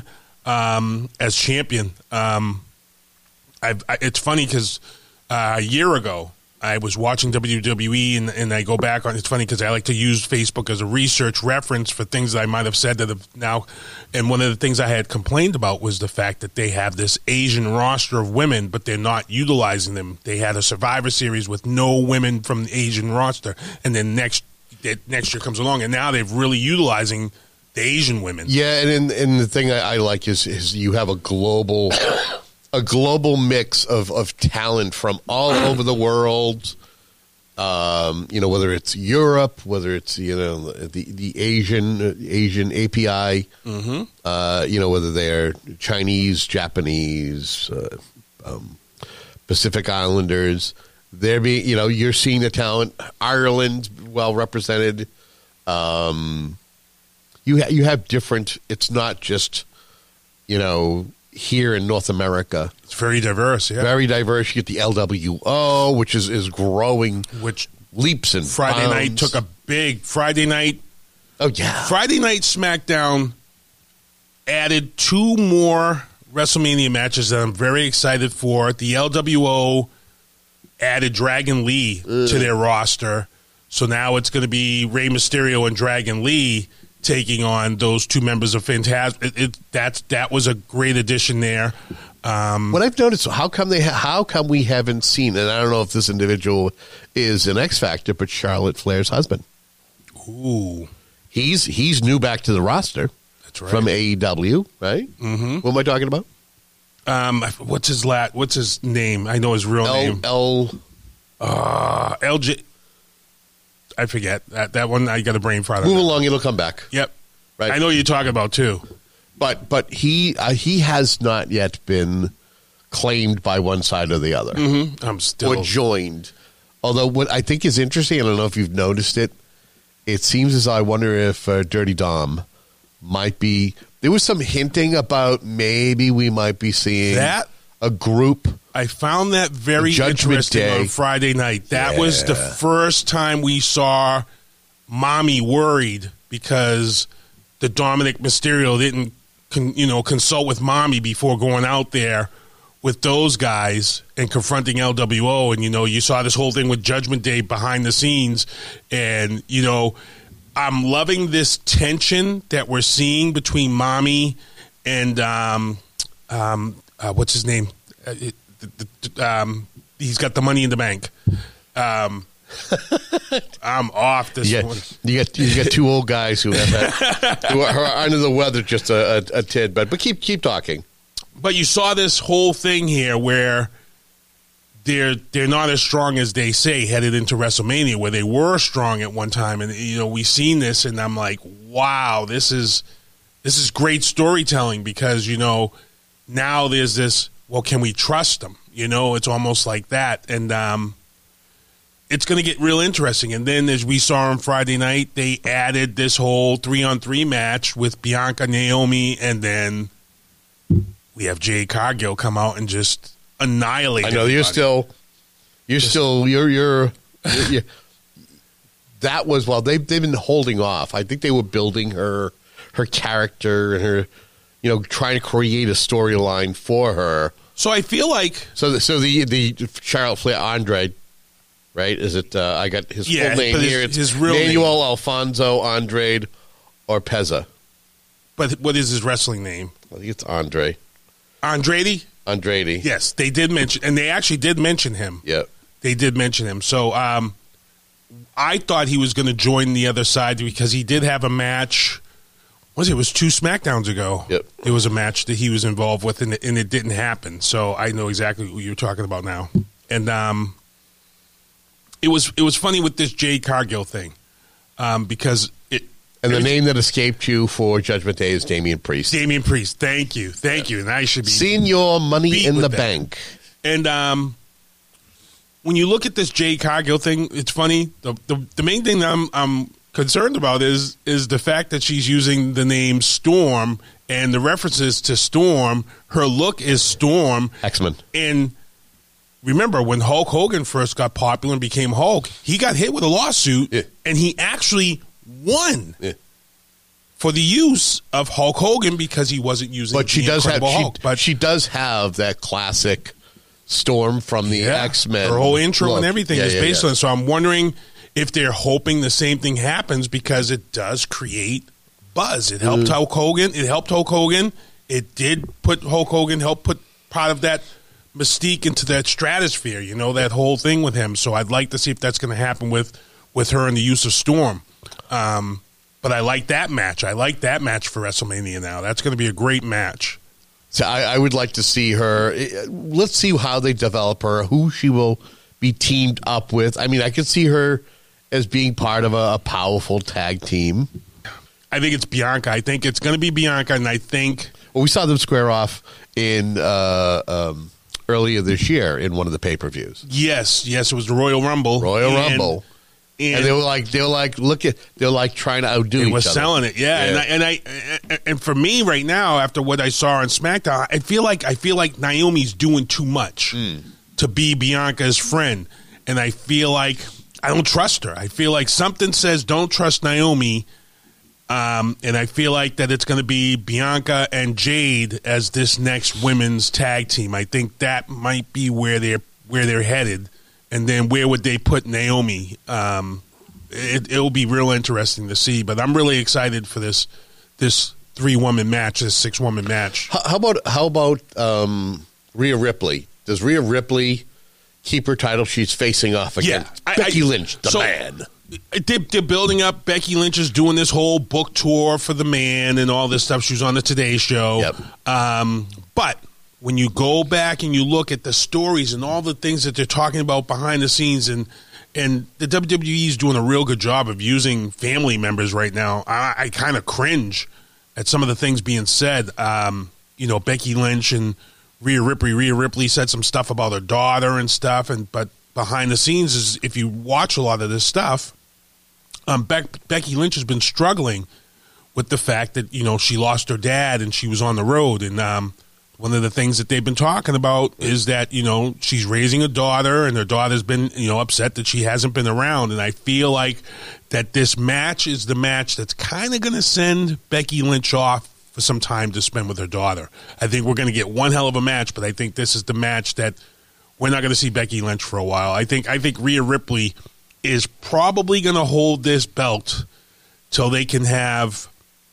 um, as champion. Um, I've, I, it's funny because uh, a year ago I was watching W W E, and, and I go back on. It's funny because I like to use Facebook as a research reference for things that I might have said that have now. And one of the things I had complained about was the fact that they have this Asian roster of women, but they're not utilizing them. They had a Survivor Series with no women from the Asian roster, and then next next year comes along, and now they're really utilizing the Asian women. Yeah, and and, and the thing I, I like is is you have a global a global mix of, of talent from all over the world. Um, you know, whether it's Europe, whether it's you know the the Asian uh, Asian A P I, Mm-hmm. uh, you know whether they're Chinese, Japanese, uh, um, Pacific Islanders. They're being you know you're seeing the talent. Ireland well represented. Um, you ha- you have different. It's not just you know. Here in North America. It's very diverse, yeah. Very diverse. You get the L W O, which is, is growing which leaps and Friday bounds. night took a big Friday night. Oh, yeah. Friday night SmackDown added two more WrestleMania matches that I'm very excited for. The L W O added Dragon Lee Ugh. to their roster. So now it's going to be Rey Mysterio and Dragon Lee taking on those two members of Phantasm. It, it, that's that was a great addition there. Um, what I've noticed, how come they, ha- how come we haven't seen, and I don't know if this individual is an X Factor, but Charlotte Flair's husband. Ooh, he's he's new back to the roster. That's right. From A E W, right? Mm-hmm. What am I talking about? Um, what's his lat? What's his name? I know his real L, name. L. Uh, L J. I forget that that one. I got a brain fart. Move along, it'll come back. Yep, right. I know what you're talking about too. But but he uh, he has not yet been claimed by one side or the other. Mm-hmm. I'm still or joined. Although what I think is interesting, I don't know if you've noticed it. It seems as I wonder if uh, Dirty Dom might be. There was some hinting about maybe we might be seeing that a group. I found that very Judgment interesting Day. on Friday night. That Yeah. was the first time we saw Mommy worried because the Dominic Mysterio didn't, con, you know, consult with Mommy before going out there with those guys and confronting L W O. And, you know, you saw this whole thing with Judgment Day behind the scenes. And, you know, I'm loving this tension that we're seeing between Mommy and, um, um, uh, what's his name? Uh, it, the, the, um, he's got the Money in the Bank. Um, I'm off this You one. got, you got you got two old guys who have that, who are under the weather just a, a, a tid, but but keep keep talking. But you saw this whole thing here where they're they're not as strong as they say headed into WrestleMania, where they were strong at one time. And you know, we've seen this, and I'm like, wow, this is this is great storytelling, because you know now there's this. Well, can we trust them? You know, it's almost like that, and um, it's going to get real interesting. And then, as we saw on Friday night, they added this whole three-on-three match with Bianca, Naomi, and then we have Jade Cargill come out and just annihilate. I know everybody. you're still, you're just, still, you're, you're, you're, you're. That was well. They've they've been holding off. I think they were building her, her character and her, you know, trying to create a storyline for her. So I feel like so. The, so the the Charlotte Flair Andrade, right? Is it? Uh, I got his Yeah, full name but his- here. It's his real Manuel Alfonso Andrade Orpeza. But what is his wrestling name? I think it's Andre. Andrade? Andrade. Yes, they did mention, and they actually did mention him. Yeah. They did mention him. So um, I thought he was going to join the other side, because he did have a match. Was it? It was two SmackDowns ago. Yep. It was a match that he was involved with, and it, and it didn't happen. So I know exactly who you're talking about now. And um, it was it was funny with this Jade Cargill thing, um, because it. And the name that escaped you for Judgment Day is Damian Priest. Damian Priest. Thank you. Thank you. And I should be Seen your money beat in with the that. bank. And um, when you look at this Jade Cargill thing, it's funny. The the, the main thing that I'm I'm concerned about is is the fact that she's using the name Storm, and the references to Storm. Her look is Storm. X-Men. And remember, when Hulk Hogan first got popular and became Hulk, he got hit with a lawsuit, Yeah. and he actually won Yeah. for the use of Hulk Hogan, because he wasn't using But she the does have Incredible she, Hulk. But she does have that classic Storm from the Yeah. X-Men. Her whole intro look. and everything Yeah, is yeah, based yeah. on it. So I'm wondering if they're hoping the same thing happens, because it does create buzz. It helped Mm. Hulk Hogan. It helped Hulk Hogan. It did put Hulk Hogan, help put part of that mystique into that stratosphere, you know, that whole thing with him. So I'd like to see if that's going to happen with, with her and the use of Storm. Um, but I like that match. I like that match for WrestleMania now. That's going to be a great match. So I, I would like to see her. Let's see how they develop her, who she will be teamed up with. I mean, I could see her as being part of a, a powerful tag team. I think it's Bianca. I think it's going to be Bianca, and I think... Well, we saw them square off in uh, um, earlier this year in one of the pay-per-views. Yes, yes, it was the Royal Rumble. Royal And- Rumble. And, And they were like, they were like, look at, they're like trying to outdo They each were other. selling it, yeah. Yeah. And, I, and I and for me right now, after what I saw on SmackDown, I feel like I feel like Naomi's doing too much to be Bianca's friend, and I feel like I don't trust her. I feel like something says don't trust Naomi, um, and I feel like that it's going to be Bianca and Jade as this next women's tag team. I think that might be where they're where they're headed. And then where would they put Naomi? Um, it will be real interesting to see. But I'm really excited for this this three woman match, this six woman match. How, how about how about um, Rhea Ripley? Does Rhea Ripley keep her title? She's facing off against Yeah, I- Becky I- Lynch, the so- man. They're, they're building up. Becky Lynch is doing this whole book tour for the man and all this stuff. She was on the Today Show. Yep. Um, but when you go back and you look at the stories and all the things that they're talking about behind the scenes, and and the W W E is doing a real good job of using family members right now. I, I kind of cringe at some of the things being said. Um, you know, Becky Lynch and Rhea Ripley. Rhea Ripley said some stuff about her daughter and stuff, and but behind the scenes is if you watch a lot of this stuff, um, Beck, Becky Lynch has been struggling with the fact that, you know, she lost her dad and she was on the road, and um, one of the things that they've been talking about is that, you know, she's raising a daughter, and her daughter's been, you know, upset that she hasn't been around. And I feel like that this match is the match that's kind of going to send Becky Lynch off for some time to spend with her daughter. I think we're going to get one hell of a match, but I think this is the match that we're not going to see Becky Lynch for a while. I think I think Rhea Ripley is probably going to hold this belt till they can have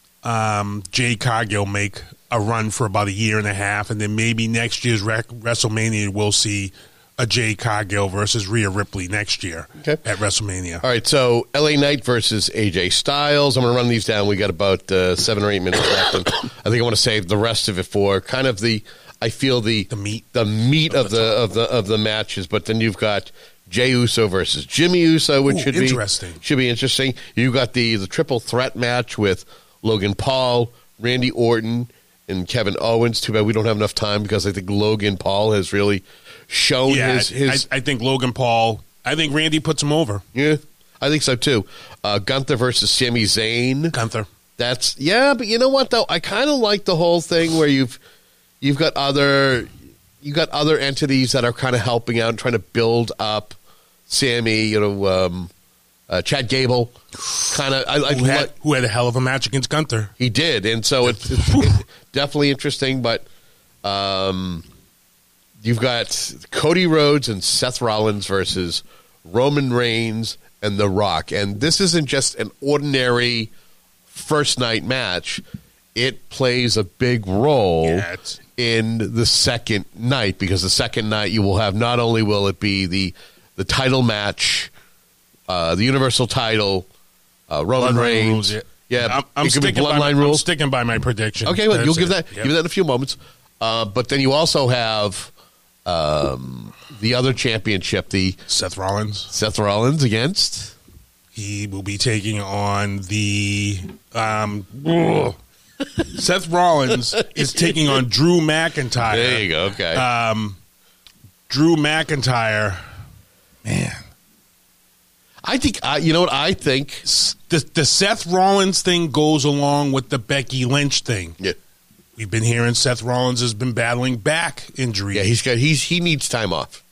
um, Jade Cargill make a run for about a year and a half, and then maybe next year's Re- WrestleMania we'll see a Jade Cargill versus Rhea Ripley next year Okay. at WrestleMania. All right, so L A Knight versus A J Styles. I'm going to run these down. We got about uh, seven or eight minutes left, and I think I want to save the rest of it for kind of the I feel the the meat the meat of, of the, the of the of the matches. But then you've got Jey Uso versus Jimmy Uso, which Ooh, should interesting. be should be interesting. You've got the the triple threat match with Logan Paul, Randy Orton, and Kevin Owens. Too bad we don't have enough time because I think Logan Paul has really shown yeah, his his. I, I think Logan Paul. I think Randy puts him over. Yeah, I think so too. Uh, Gunther versus Sami Zayn. Gunther. That's yeah, but you know what though? I kind of like the whole thing where you've you've got other you got other entities that are kind of helping out and trying to build up Sammy. You know, um, uh, Chad Gable, kind of. I, I who, had, like, who had a hell of a match against Gunther. He did, and so it's, it's, it's definitely interesting. But um, you've got Cody Rhodes and Seth Rollins versus Roman Reigns and The Rock, and this isn't just an ordinary first night match. It plays a big role yeah, in the second night, because the second night you will have, not only will it be the the title match, uh, the Universal title, uh, Roman Bloodline Reigns. rules, yeah. Yeah, I'm, I'm it could be sticking by my, bloodline rules. I'm sticking by my prediction. Okay, well, That's you'll give it. that Yep. give that in a few moments. Uh, but then you also have um, the other championship, the Seth Rollins. Seth Rollins against. He will be taking on the um, Seth Rollins is taking on Drew McIntyre. There you go. Okay. Um, Drew McIntyre, man. I think uh, you know what I think. The the Seth Rollins thing goes along with the Becky Lynch thing. Yeah. We've been hearing Seth Rollins has been battling back injuries. Yeah, he's got he's he needs time off.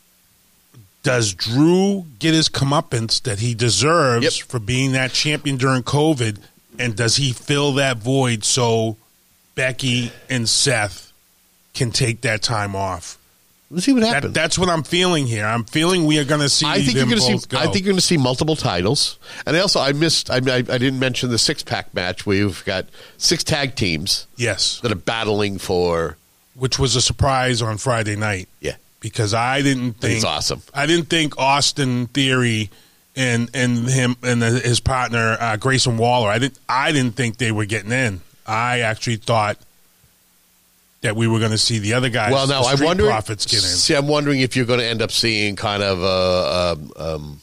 Does Drew get his comeuppance that he deserves Yep. for being that champion during COVID? And does he fill that void so Becky and Seth can take that time off? Let's see what That, happens. that's what I'm feeling here. I'm feeling we are going to see I think you're them going to both see. go. I think you're going to see multiple titles. And I also I missed. I, I, I didn't mention the six pack match where you've got six tag teams. Yes, that are battling for. Which was a surprise on Friday night. Yeah, because I didn't think it's awesome. I didn't think Austin Theory and and him and the, his partner uh, Grayson Waller. I didn't. I didn't think they were getting in. I actually thought that we were going to see the other guys. Well, now the I'm Street wondering. Profits get in. See, I'm wondering if you're going to end up seeing kind of a um,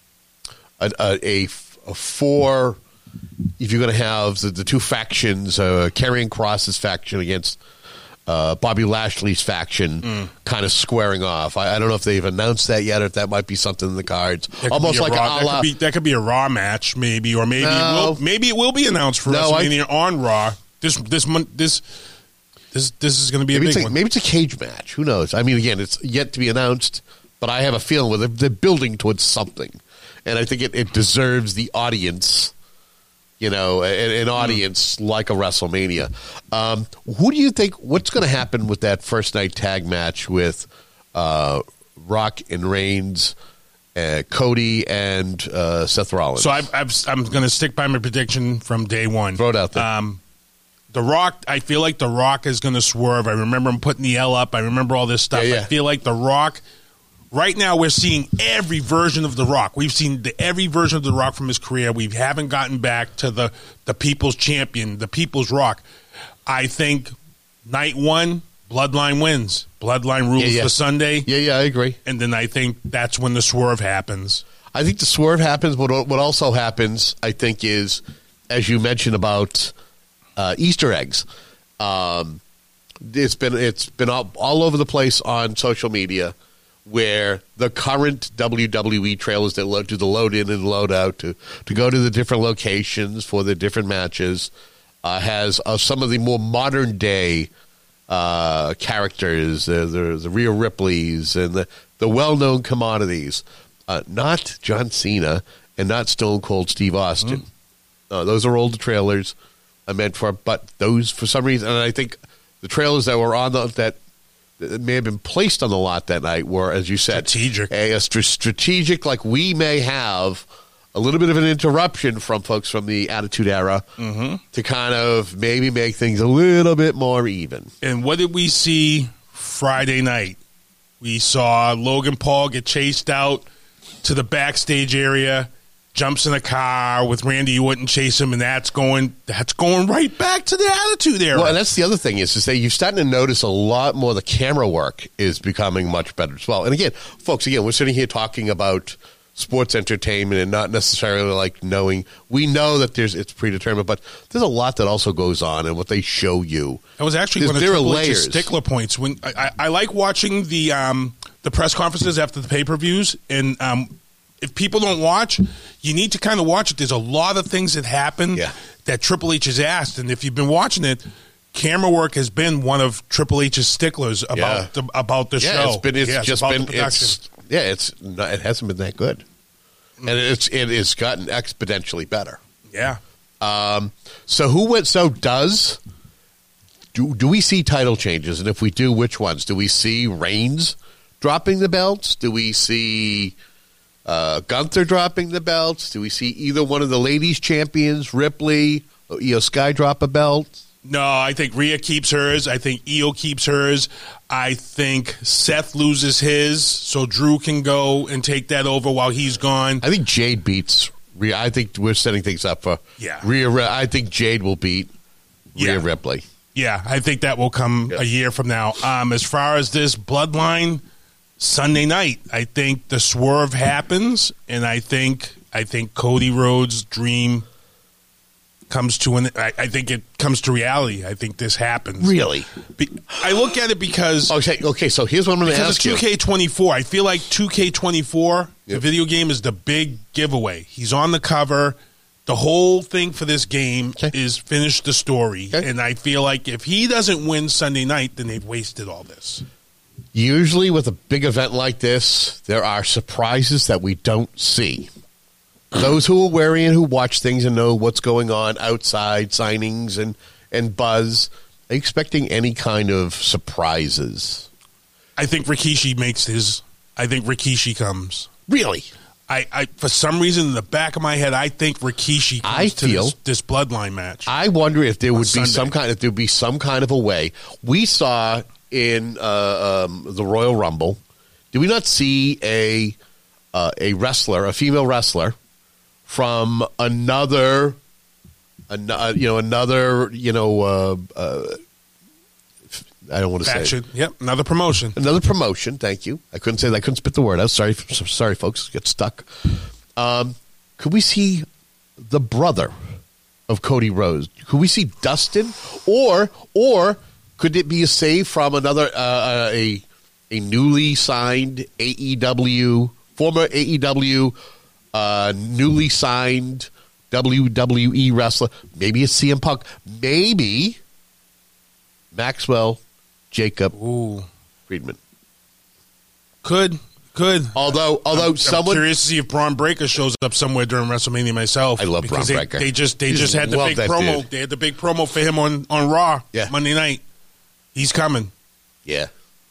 a, a, a, a four. If you're going to have the, the two factions, uh, Karrion Kross's faction against uh, Bobby Lashley's faction, Mm. kind of squaring off. I, I don't know if they've announced that yet, or if that might be something in the cards. That could Almost be a like Raw, a that, la. could be, that could be a Raw match, maybe, or maybe No. it will. Maybe it will be announced for No, I- WrestleMania on Raw. This this month this this this is going to be a Maybe big it's, a, one. maybe it's a cage match. Who knows? I mean, again, it's yet to be announced, but I have a feeling where they're, they're building towards something, and I think it, it deserves the audience. You know, an, an audience like a WrestleMania. Um, who do you think? What's going to happen with that first night tag match with uh, Rock and Reigns, uh, Cody and uh, Seth Rollins? So I've, I've, I'm going to stick by my prediction from day one. Throw it out there. Um, the Rock, I feel like The Rock is going to swerve. I remember him putting the L up. I remember all this stuff. Yeah, yeah. I feel like The Rock, right now we're seeing every version of The Rock. We've seen the, every version of The Rock from his career. We haven't gotten back to the, the People's Champion, the People's Rock. I think night one, Bloodline wins. Bloodline rules Yeah, yeah. for Sunday. Yeah, yeah, I agree. And then I think that's when the swerve happens. I think the swerve happens, but what also happens, I think, is, as you mentioned about uh, Easter eggs, um, it's been it's been all, all over the place on social media, where the current W W E trailers that lo- do the load in and load out to, to go to the different locations for the different matches uh, has uh, some of the more modern day uh, characters, uh, the, the Rhea Ripleys and the, the well-known commodities. Uh, not John Cena and not Stone Cold Steve Austin. Mm. Uh, those are old trailers I meant for, but those for some reason, and I think the trailers that were on the that, that may have been placed on the lot that night were, as you said, strategic. A, a str- strategic, like we may have a little bit of an interruption from folks from the Attitude Era Mm-hmm. to kind of maybe make things a little bit more even. And what did we see Friday night? We saw Logan Paul get chased out to the backstage area. jumps in a car with Randy Orton, chase him, and that's going that's going right back to the Attitude Era. Well, and that's the other thing is to say you're starting to notice a lot more the camera work is becoming much better as well. And again, folks, again, we're sitting here talking about sports entertainment and not necessarily like knowing. We know that there's it's predetermined, but there's a lot that also goes on and what they show you. That was actually There's- one of there are Triple H's layers. stickler points. When I, I, I like watching the um, the press conferences after the pay per views, and um, if people don't watch, you need to kind of watch it. There's a lot of things that happen that Triple H has asked, and if you've been watching it, camera work has been one of Triple H's sticklers about Yeah. the about the yeah, show. it's been it's Yes, just about been the production. it's yeah, it's not, it hasn't been that good. And it's it has gotten exponentially better. Yeah. Um, so who went? So does do do we see title changes? And if we do, which ones? Do we see Reigns dropping the belts? Do we see uh, Gunther dropping the belts? Do we see either one of the ladies champions, Ripley, or Io Sky, drop a belt? No, I think Rhea keeps hers. I think Io keeps hers. I think Seth loses his, so Drew can go and take that over while he's gone. I think Jade beats Rhea. I think we're setting things up for Yeah. Rhea. I think Jade will beat Rhea Yeah. Ripley. Yeah, I think that will come a year from now. Um, as far as this bloodline, Sunday night, I think the swerve happens, and I think I think Cody Rhodes' dream comes to an. I, I think it comes to reality. I think this happens. Really? Be, I look at it because okay. Okay, so here's what I'm going to because ask it's you. two K twenty-four. I feel like two K twenty-four, the video game, is the big giveaway. He's on the cover. The whole thing for this game is finish the story, and I feel like if he doesn't win Sunday night, then they've wasted all this. Usually with a big event like this, there are surprises that we don't see. Those who are wary and who watch things and know what's going on outside, signings and, and buzz, are expecting any kind of surprises. I think Rikishi makes his. I think Rikishi comes. Really? I, I for some reason in the back of my head, I think Rikishi comes I to feel- this, this bloodline match. I wonder if there would be Sunday. some kind if there would be some kind of a way. We saw in uh, um, the Royal Rumble, did we not see a uh, a wrestler, a female wrestler from another, an, uh, you know, another, you know, uh, uh, I don't want to say Faction. Yep, another promotion. Another promotion. Thank you. I couldn't say that. I couldn't spit the word out. Sorry, sorry, folks. Get stuck. Um, could we see the brother of Cody Rhodes? Could we see Dustin, or or could it be a save from another uh, a a newly signed A E W former A E W uh, newly signed W W E wrestler? Maybe it's C M Punk. Maybe Maxwell Jacob Ooh. Friedman. Could could. Although although I'm, someone I'm curious to see if Braun Breaker shows up somewhere during WrestleMania myself. I love Braun because they, Breaker. They just they He's just had the love big that promo. dude. They had the big promo for him on, on Raw Yeah. Monday night. He's coming. Yeah.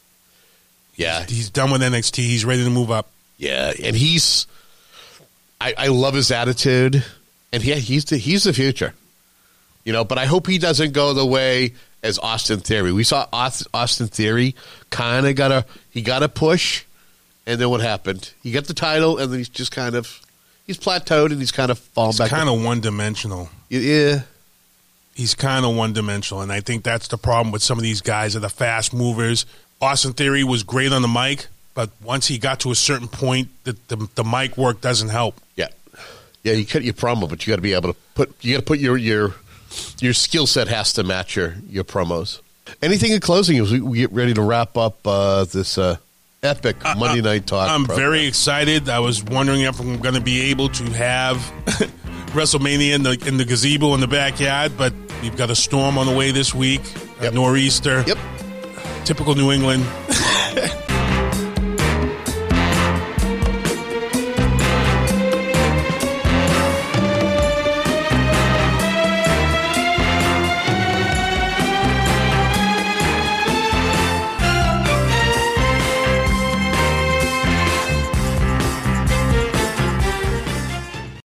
Yeah. He's done with N X T. He's ready to move up. Yeah, and he's I, I love his attitude, and yeah, he's the he's the future. You know, but I hope he doesn't go the way as Austin Theory. We saw Aus- Austin Theory kind of got a he got a push, and then what happened? He got the title, and then he's just kind of he's plateaued, and he's kind of fallen He's back. kind of one dimensional. Yeah. He's kind of one dimensional, and I think that's the problem with some of these guys that are fast movers. Austin Theory was great on the mic, but once he got to a certain point, the the, the mic work doesn't help. Yeah, yeah. You cut your promo, but you got to be able to put you got to put your your your skill set has to match your your promos. Anything in closing as we, we get ready to wrap up uh, this uh, epic Monday Night Talk. I'm program. very excited. I was wondering if I'm going to be able to have WrestleMania in the in the gazebo in the backyard, but we've got a storm on the way this week, a nor'easter. Yep. Typical New England.